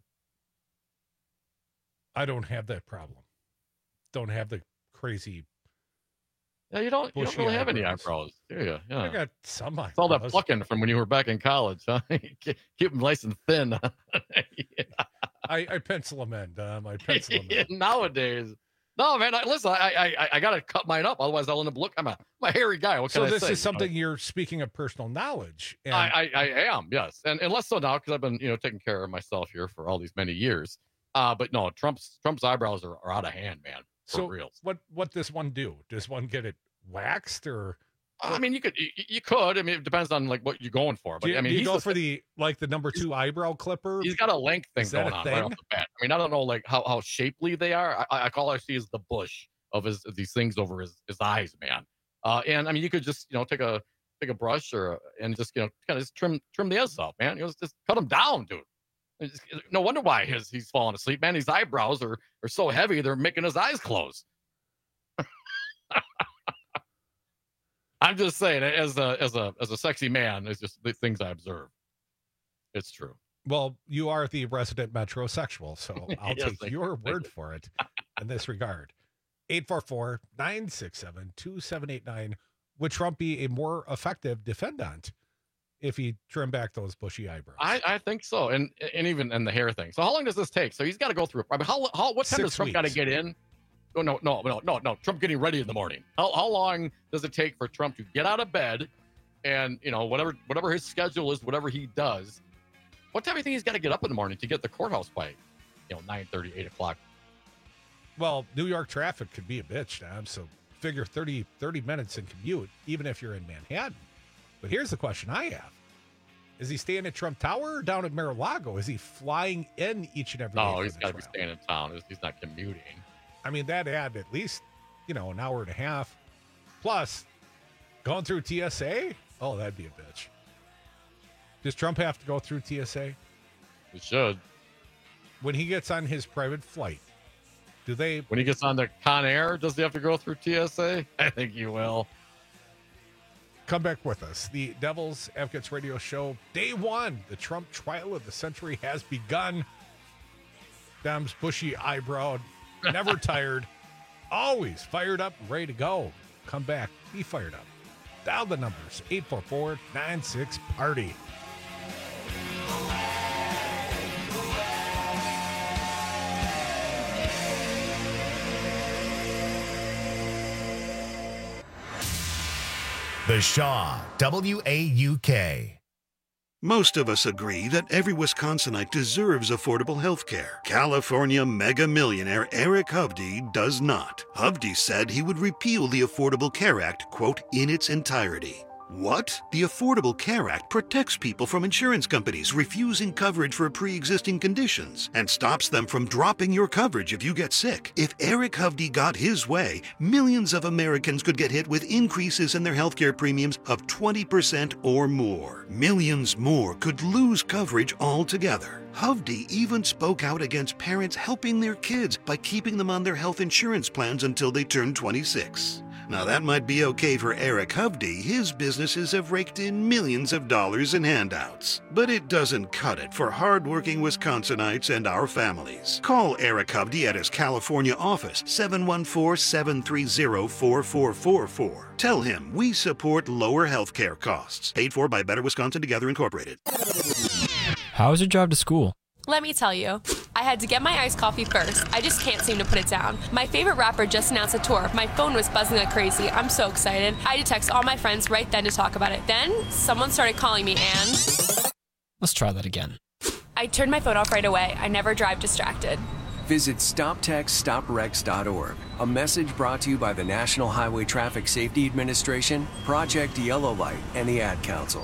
I don't have that problem. Don't have the crazy. Yeah, you don't, you don't bushy really have any eyebrows. eyebrows, do you? Yeah. I got some eyebrows. It's all that plucking from when you were back in college, huh? Keep them nice and thin. I, I pencil them in, Dom. I pencil them in. Nowadays, no, man. I, listen, I, I, I got to cut mine up, otherwise I'll end up look. I'm a, I'm a hairy guy. What can So I this say? is something you're speaking of personal knowledge. And I, I, I am, yes, and and less so now because I've been, you know, taking care of myself here for all these many years. Uh, but no, Trump's Trump's eyebrows are, are out of hand, man. For so real. what what does one do? Does one get it waxed or? I mean, you could, you, you could. I mean, it depends on like what you're going for. But Do you, I mean, do you he's go just- for the like the number two eyebrow clipper? He's got a length thing Is that going a on thing? right off the bat. I mean, I don't know like how, how shapely they are. I, I all I see is the bush of his of these things over his, his eyes, man. Uh, and I mean, you could just you know take a take a brush or and just you know kind of just trim trim the ends off, man. You know, just cut them down, dude. It's just- no wonder why his he's falling asleep, man. His eyebrows are are so heavy they're making his eyes close. I'm just saying, as a as a as a sexy man, it's just the things I observe. It's true. Well, you are the resident metrosexual, so I'll Yes, take thank your you. Thank word for it in this regard. eight four four, nine six seven, two seven eight nine. Would Trump be a more effective defendant if he trimmed back those bushy eyebrows? I, I think so, and and even and the hair thing. So how long does this take? So he's got to go through. I mean, how how what time Six does Trump got to weeks. get in? Oh no no no no no! Trump getting ready in the morning. How how long does it take for Trump to get out of bed, and you know whatever whatever his schedule is, whatever he does, what time do you think he's got to get up in the morning to get to the courthouse by, you know, nine thirty, eight o'clock? Well, New York traffic could be a bitch, Dom. So figure thirty, thirty minutes in commute, even if you're in Manhattan. But here's the question I have. Is he staying at Trump Tower or down at Mar-a-Lago? Is he flying in each and every day? No, for he's the got to be trial? staying in town. He's- He's not commuting. I mean, that add at least, you know, an hour and a half. Plus, going through T S A? Oh, that'd be a bitch. Does Trump have to go through T S A? He should. When he gets on his private flight, do they... When he gets on the Con Air, does he have to go through T S A? I think he will. Come back with us. The Devil's Advocates Radio Show, day one. The Trump trial of the century has begun. Dom's bushy eyebrow, never tired, always fired up and ready to go. Come back. Be fired up. Dial the numbers, eight four four, nine six, party. The Shaw, W A U K. Most of us agree that every Wisconsinite deserves affordable health care. California mega millionaire Eric Hovde does not. Hovde said he would repeal the Affordable Care Act, quote, in its entirety. What? The Affordable Care Act protects people from insurance companies refusing coverage for pre-existing conditions and stops them from dropping your coverage if you get sick. If Eric Hovde got his way, millions of Americans could get hit with increases in their healthcare premiums of twenty percent or more. Millions more could lose coverage altogether. Hovde even spoke out against parents helping their kids by keeping them on their health insurance plans until they turn twenty-six. Now that might be okay for Eric Hovde. His businesses have raked in millions of dollars in handouts. But it doesn't cut it for hardworking Wisconsinites and our families. Call Eric Hovde at his California office, seven one four, seven three zero, four four four four. Tell him we support lower health care costs. Paid for by Better Wisconsin Together Incorporated. How was your drive to school? Let me tell you, I had to get my iced coffee first. I just can't seem to put it down. My favorite rapper just announced a tour. My phone was buzzing like crazy. I'm so excited. I had to text all my friends right then to talk about it. Then someone started calling me and... Let's try that again. I turned my phone off right away. I never drive distracted. Visit stop text stop wrecks dot org. A message brought to you by the National Highway Traffic Safety Administration, Project Yellow Light, and the Ad Council.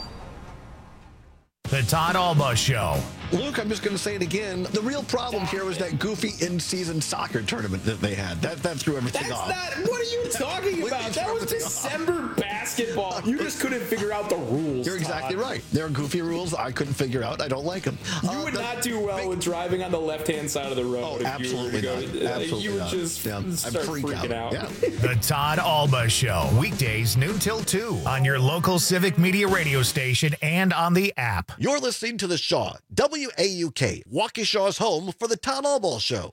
The Todd Alba Show. Luke, I'm just going to say it again. The real problem here was that goofy in-season soccer tournament that they had. That that threw everything That's off. Not, what are you talking about? That was December basketball. You just couldn't figure out the rules. You're exactly Todd. right. There are goofy rules I couldn't figure out. I don't like them. You uh, would the, not do well with driving on the left-hand side of the road. Oh, if absolutely you were not. to go, Absolutely You would not. just Yeah, start freak freaking out. out. Yeah. The Todd Alba Show. Weekdays noon till two on your local Civic Media radio station and on the app. You're listening to The Shaw, W A U K, Waukesha's home for the Todd Alba Show.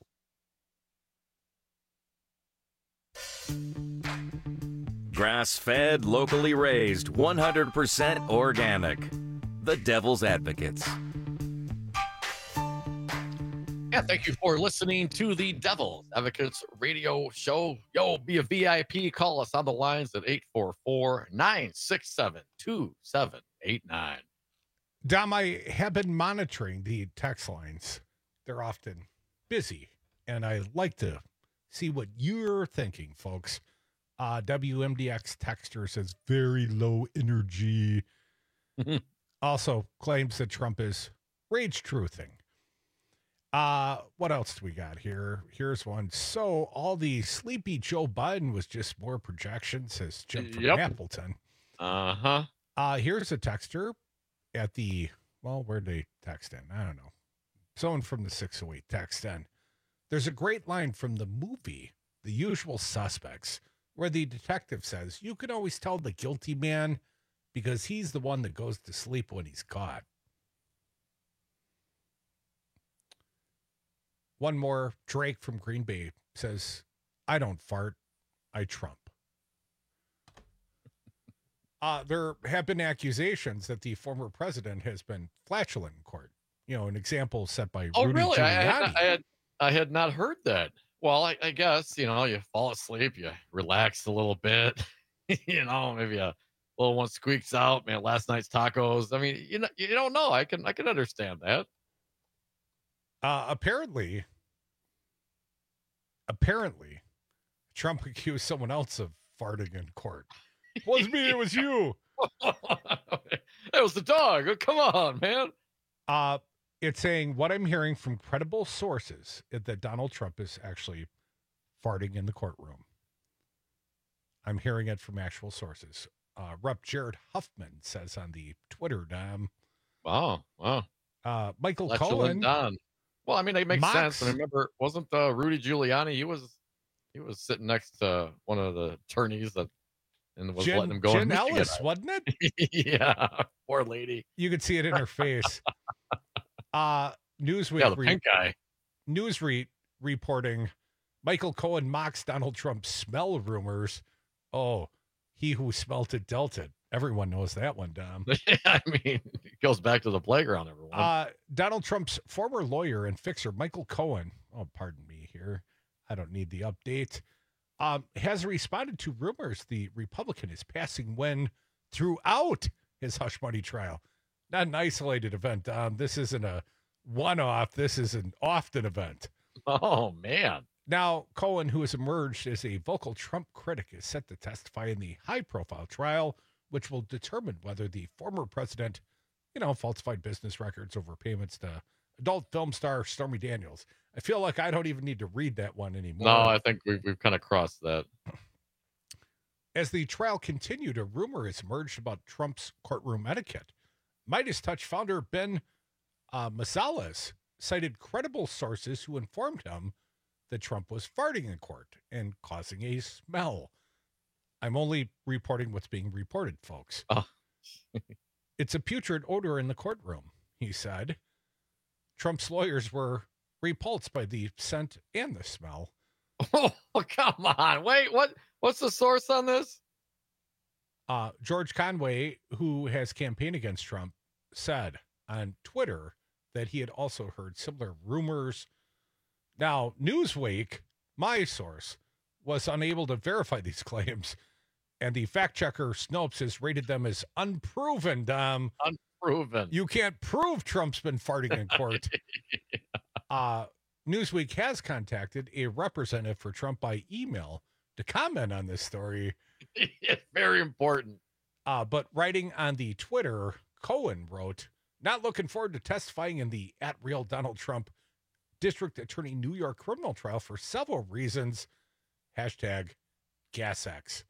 Grass-fed, locally raised, one hundred percent organic. The Devil's Advocates. Yeah, thank you for listening to the Devil's Advocates radio show. Yo, be a V I P. Call us on the lines at eight four four, nine six seven, two seven eight nine. Dom, I have been monitoring the text lines. They're often busy, and I like to see what you're thinking, folks. Uh, W M D X texter says very low energy. Also claims that Trump is rage truthing. Uh, what else do we got here? Here's one. So all the sleepy Joe Biden was just more projection, says Jim from Yep. Appleton. Uh-huh. Uh, here's a texter at the, well, where'd they text in? I don't know. Someone from the six oh eight text in. There's a great line from the movie, The Usual Suspects, where the detective says, you can always tell the guilty man because he's the one that goes to sleep when he's caught. One more, Drake from Green Bay says, I don't fart, I Trump. Uh, there have been accusations that the former president has been flatulent in court. You know, an example set by Oh, Rudy really? I, I, Giuliani. I had I had not heard that. Well, I, I guess, you know, you fall asleep, you relax a little bit, you know, maybe a little one squeaks out, man, last night's tacos. I mean, you know, you don't know. I can I can understand that. Uh, apparently, apparently, Trump accused someone else of farting in court. It wasn't me, it was you. It was the dog. Come on, man. Uh, it's saying what I'm hearing from credible sources is that Donald Trump is actually farting in the courtroom. I'm hearing it from actual sources. Uh, Rep Jared Huffman says on the Twitter, Dom. Wow, wow. Uh, Michael Flatulent Cohen. Don. Well, I mean, it makes Mox- sense. And remember, wasn't uh, Rudy Giuliani? He was he was sitting next to one of the attorneys that and was Jen, letting him go. Jen in Michigan. Ellis, wasn't it? Yeah, poor lady. You could see it in her face. Uh, Newsweek. Yeah, the pink guy. Newsweek reporting Michael Cohen mocks Donald Trump's smell rumors. Oh, he who smelt it dealt it. Everyone knows that one, Dom. I mean, it goes back to the playground, everyone. Uh, Donald Trump's former lawyer and fixer, Michael Cohen, oh, pardon me here, I don't need the update, um, has responded to rumors the Republican is passing when throughout his hush money trial. not an isolated event. Um, this isn't a one-off. This is an often event. Oh, man. Now, Cohen, who has emerged as a vocal Trump critic, is set to testify in the high-profile trial, which will determine whether the former president, you know, falsified business records over payments to adult film star Stormy Daniels. I feel like I don't even need to read that one anymore. No, I think we've, we've kind of crossed that. As the trial continued, a rumor has emerged about Trump's courtroom etiquette. Midas Touch founder Ben uh, Mazzales cited credible sources who informed him that Trump was farting in court and causing a smell. I'm only reporting what's being reported, folks. Oh. It's a putrid odor in the courtroom, he said. Trump's lawyers were repulsed by the scent and the smell. Oh, come on. Wait, what? What's the source on this? Uh, George Conway, who has campaigned against Trump, said on Twitter that he had also heard similar rumors. Now, Newsweek, my source, was unable to verify these claims, and the fact checker Snopes has rated them as unproven, Dom. Unproven. You can't prove Trump's been farting in court. yeah. uh, Newsweek has contacted a representative for Trump by email to comment on this story. It's very important. Uh, but writing on the Twitter, Cohen wrote, not looking forward to testifying in the at real Donald Trump District Attorney New York criminal trial for several reasons. Hashtag GasX.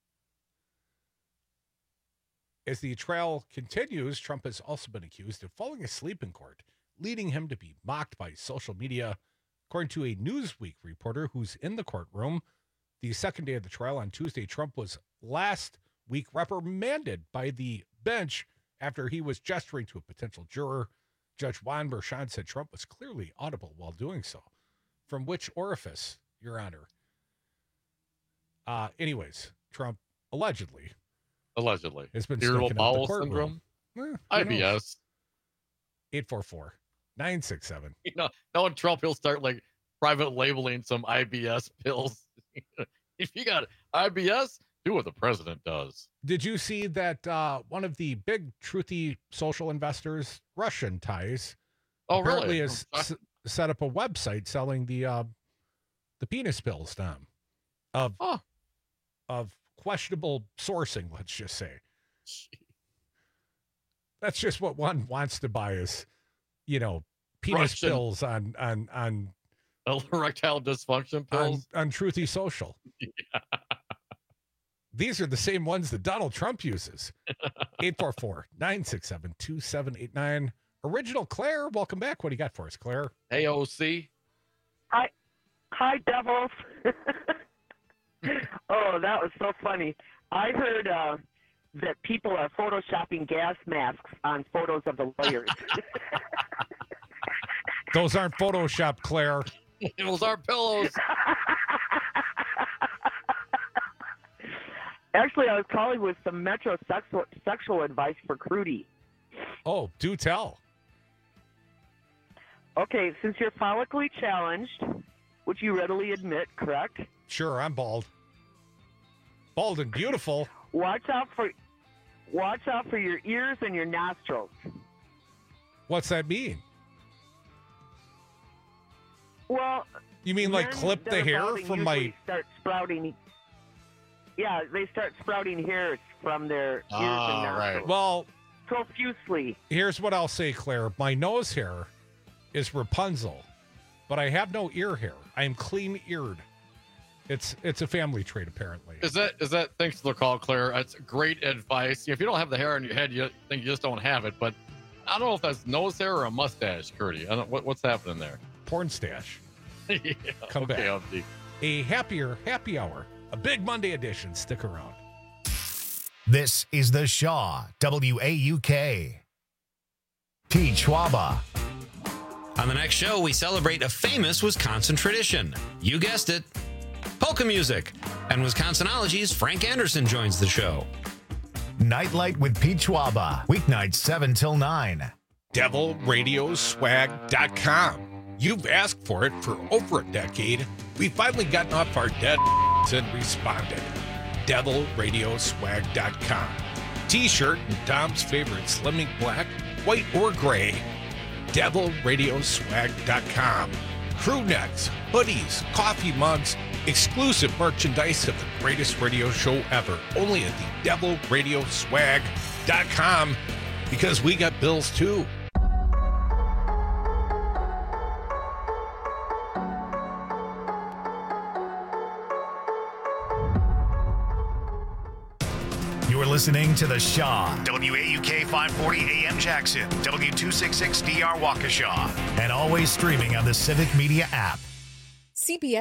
As the trial continues, Trump has also been accused of falling asleep in court, leading him to be mocked by social media. According to a Newsweek reporter who's in the courtroom, the second day of the trial on Tuesday, Trump was last week reprimanded by the bench after he was gesturing to a potential juror. Judge Juan Merchan said Trump was clearly audible while doing so. From which orifice, Your Honor? Uh, anyways, Trump allegedly, allegedly has been irritable sneaking bowel out the courtroom. syndrome, Eh, I B S. eight four four, nine six seven. You know, knowing Trump, he'll start like private labeling some I B S pills. If you got I B S, do what the president does. Did you see that uh, one of the big truthy social investors, Russian ties, oh, apparently really? has s- set up a website selling the uh, the penis pills, Tom, of oh. of questionable sourcing, let's just say. That's just what one wants to buy is, you know, penis Russian. pills on on on erectile dysfunction pills on, on Truthy Social. Yeah. These are the same ones that Donald Trump uses. eight four four, nine six seven, two seven eight nine. Original Claire, welcome back. What do you got for us, Claire? A O C. Hi, hi, Devils. Oh, that was so funny. I heard uh, that people are photoshopping gas masks on photos of the lawyers. Those aren't Photoshop, Claire. Those are pillows. Actually, I was calling with some metrosexual sexual advice for Crudy. Oh, do tell. Okay, since you're follically challenged, which you readily admit, correct? Sure, I'm bald. Bald and beautiful. Watch out for watch out for your ears and your nostrils. What's that mean? Well, you mean like men clip that the are hair balding from usually my start sprouting. Yeah, they start sprouting hairs from their ears Ah, and nostrils. right. Well, profusely. Here's what I'll say, Claire. My nose hair is Rapunzel, but I have no ear hair. I am clean-eared. It's it's a family trait, apparently. Is that is that? Thanks for the call, Claire. That's great advice. If you don't have the hair on your head, you think you just don't have it. But I don't know if that's nose hair or a mustache, Curdy. I don't. What, what's happening there? Porn stash. Yeah, Come okay, back. Update. A happier happy hour. A big Monday edition. Stick around. This is the Shaw W A U K. P. Schwaba. On the next show, we celebrate a famous Wisconsin tradition. You guessed it, polka music. And Wisconsinology's Frank Anderson joins the show. Nightlight with Pete Schwaba. Weeknights seven till nine. devil radio swag dot com. You've asked for it for over a decade. We've finally gotten off our dead and responded. devil radio swag dot com. T-shirt and Tom's favorite Slimming Black white or gray. devil radio swag dot com. Crew necks, hoodies, coffee mugs, exclusive merchandise of the greatest radio show ever. Only at the devil radio swag dot com, because we got bills too. You're listening to The Shaw, W A U K five forty A M Jackson, W two sixty-six D R Waukesha, and always streaming on the Civic Media app. C B S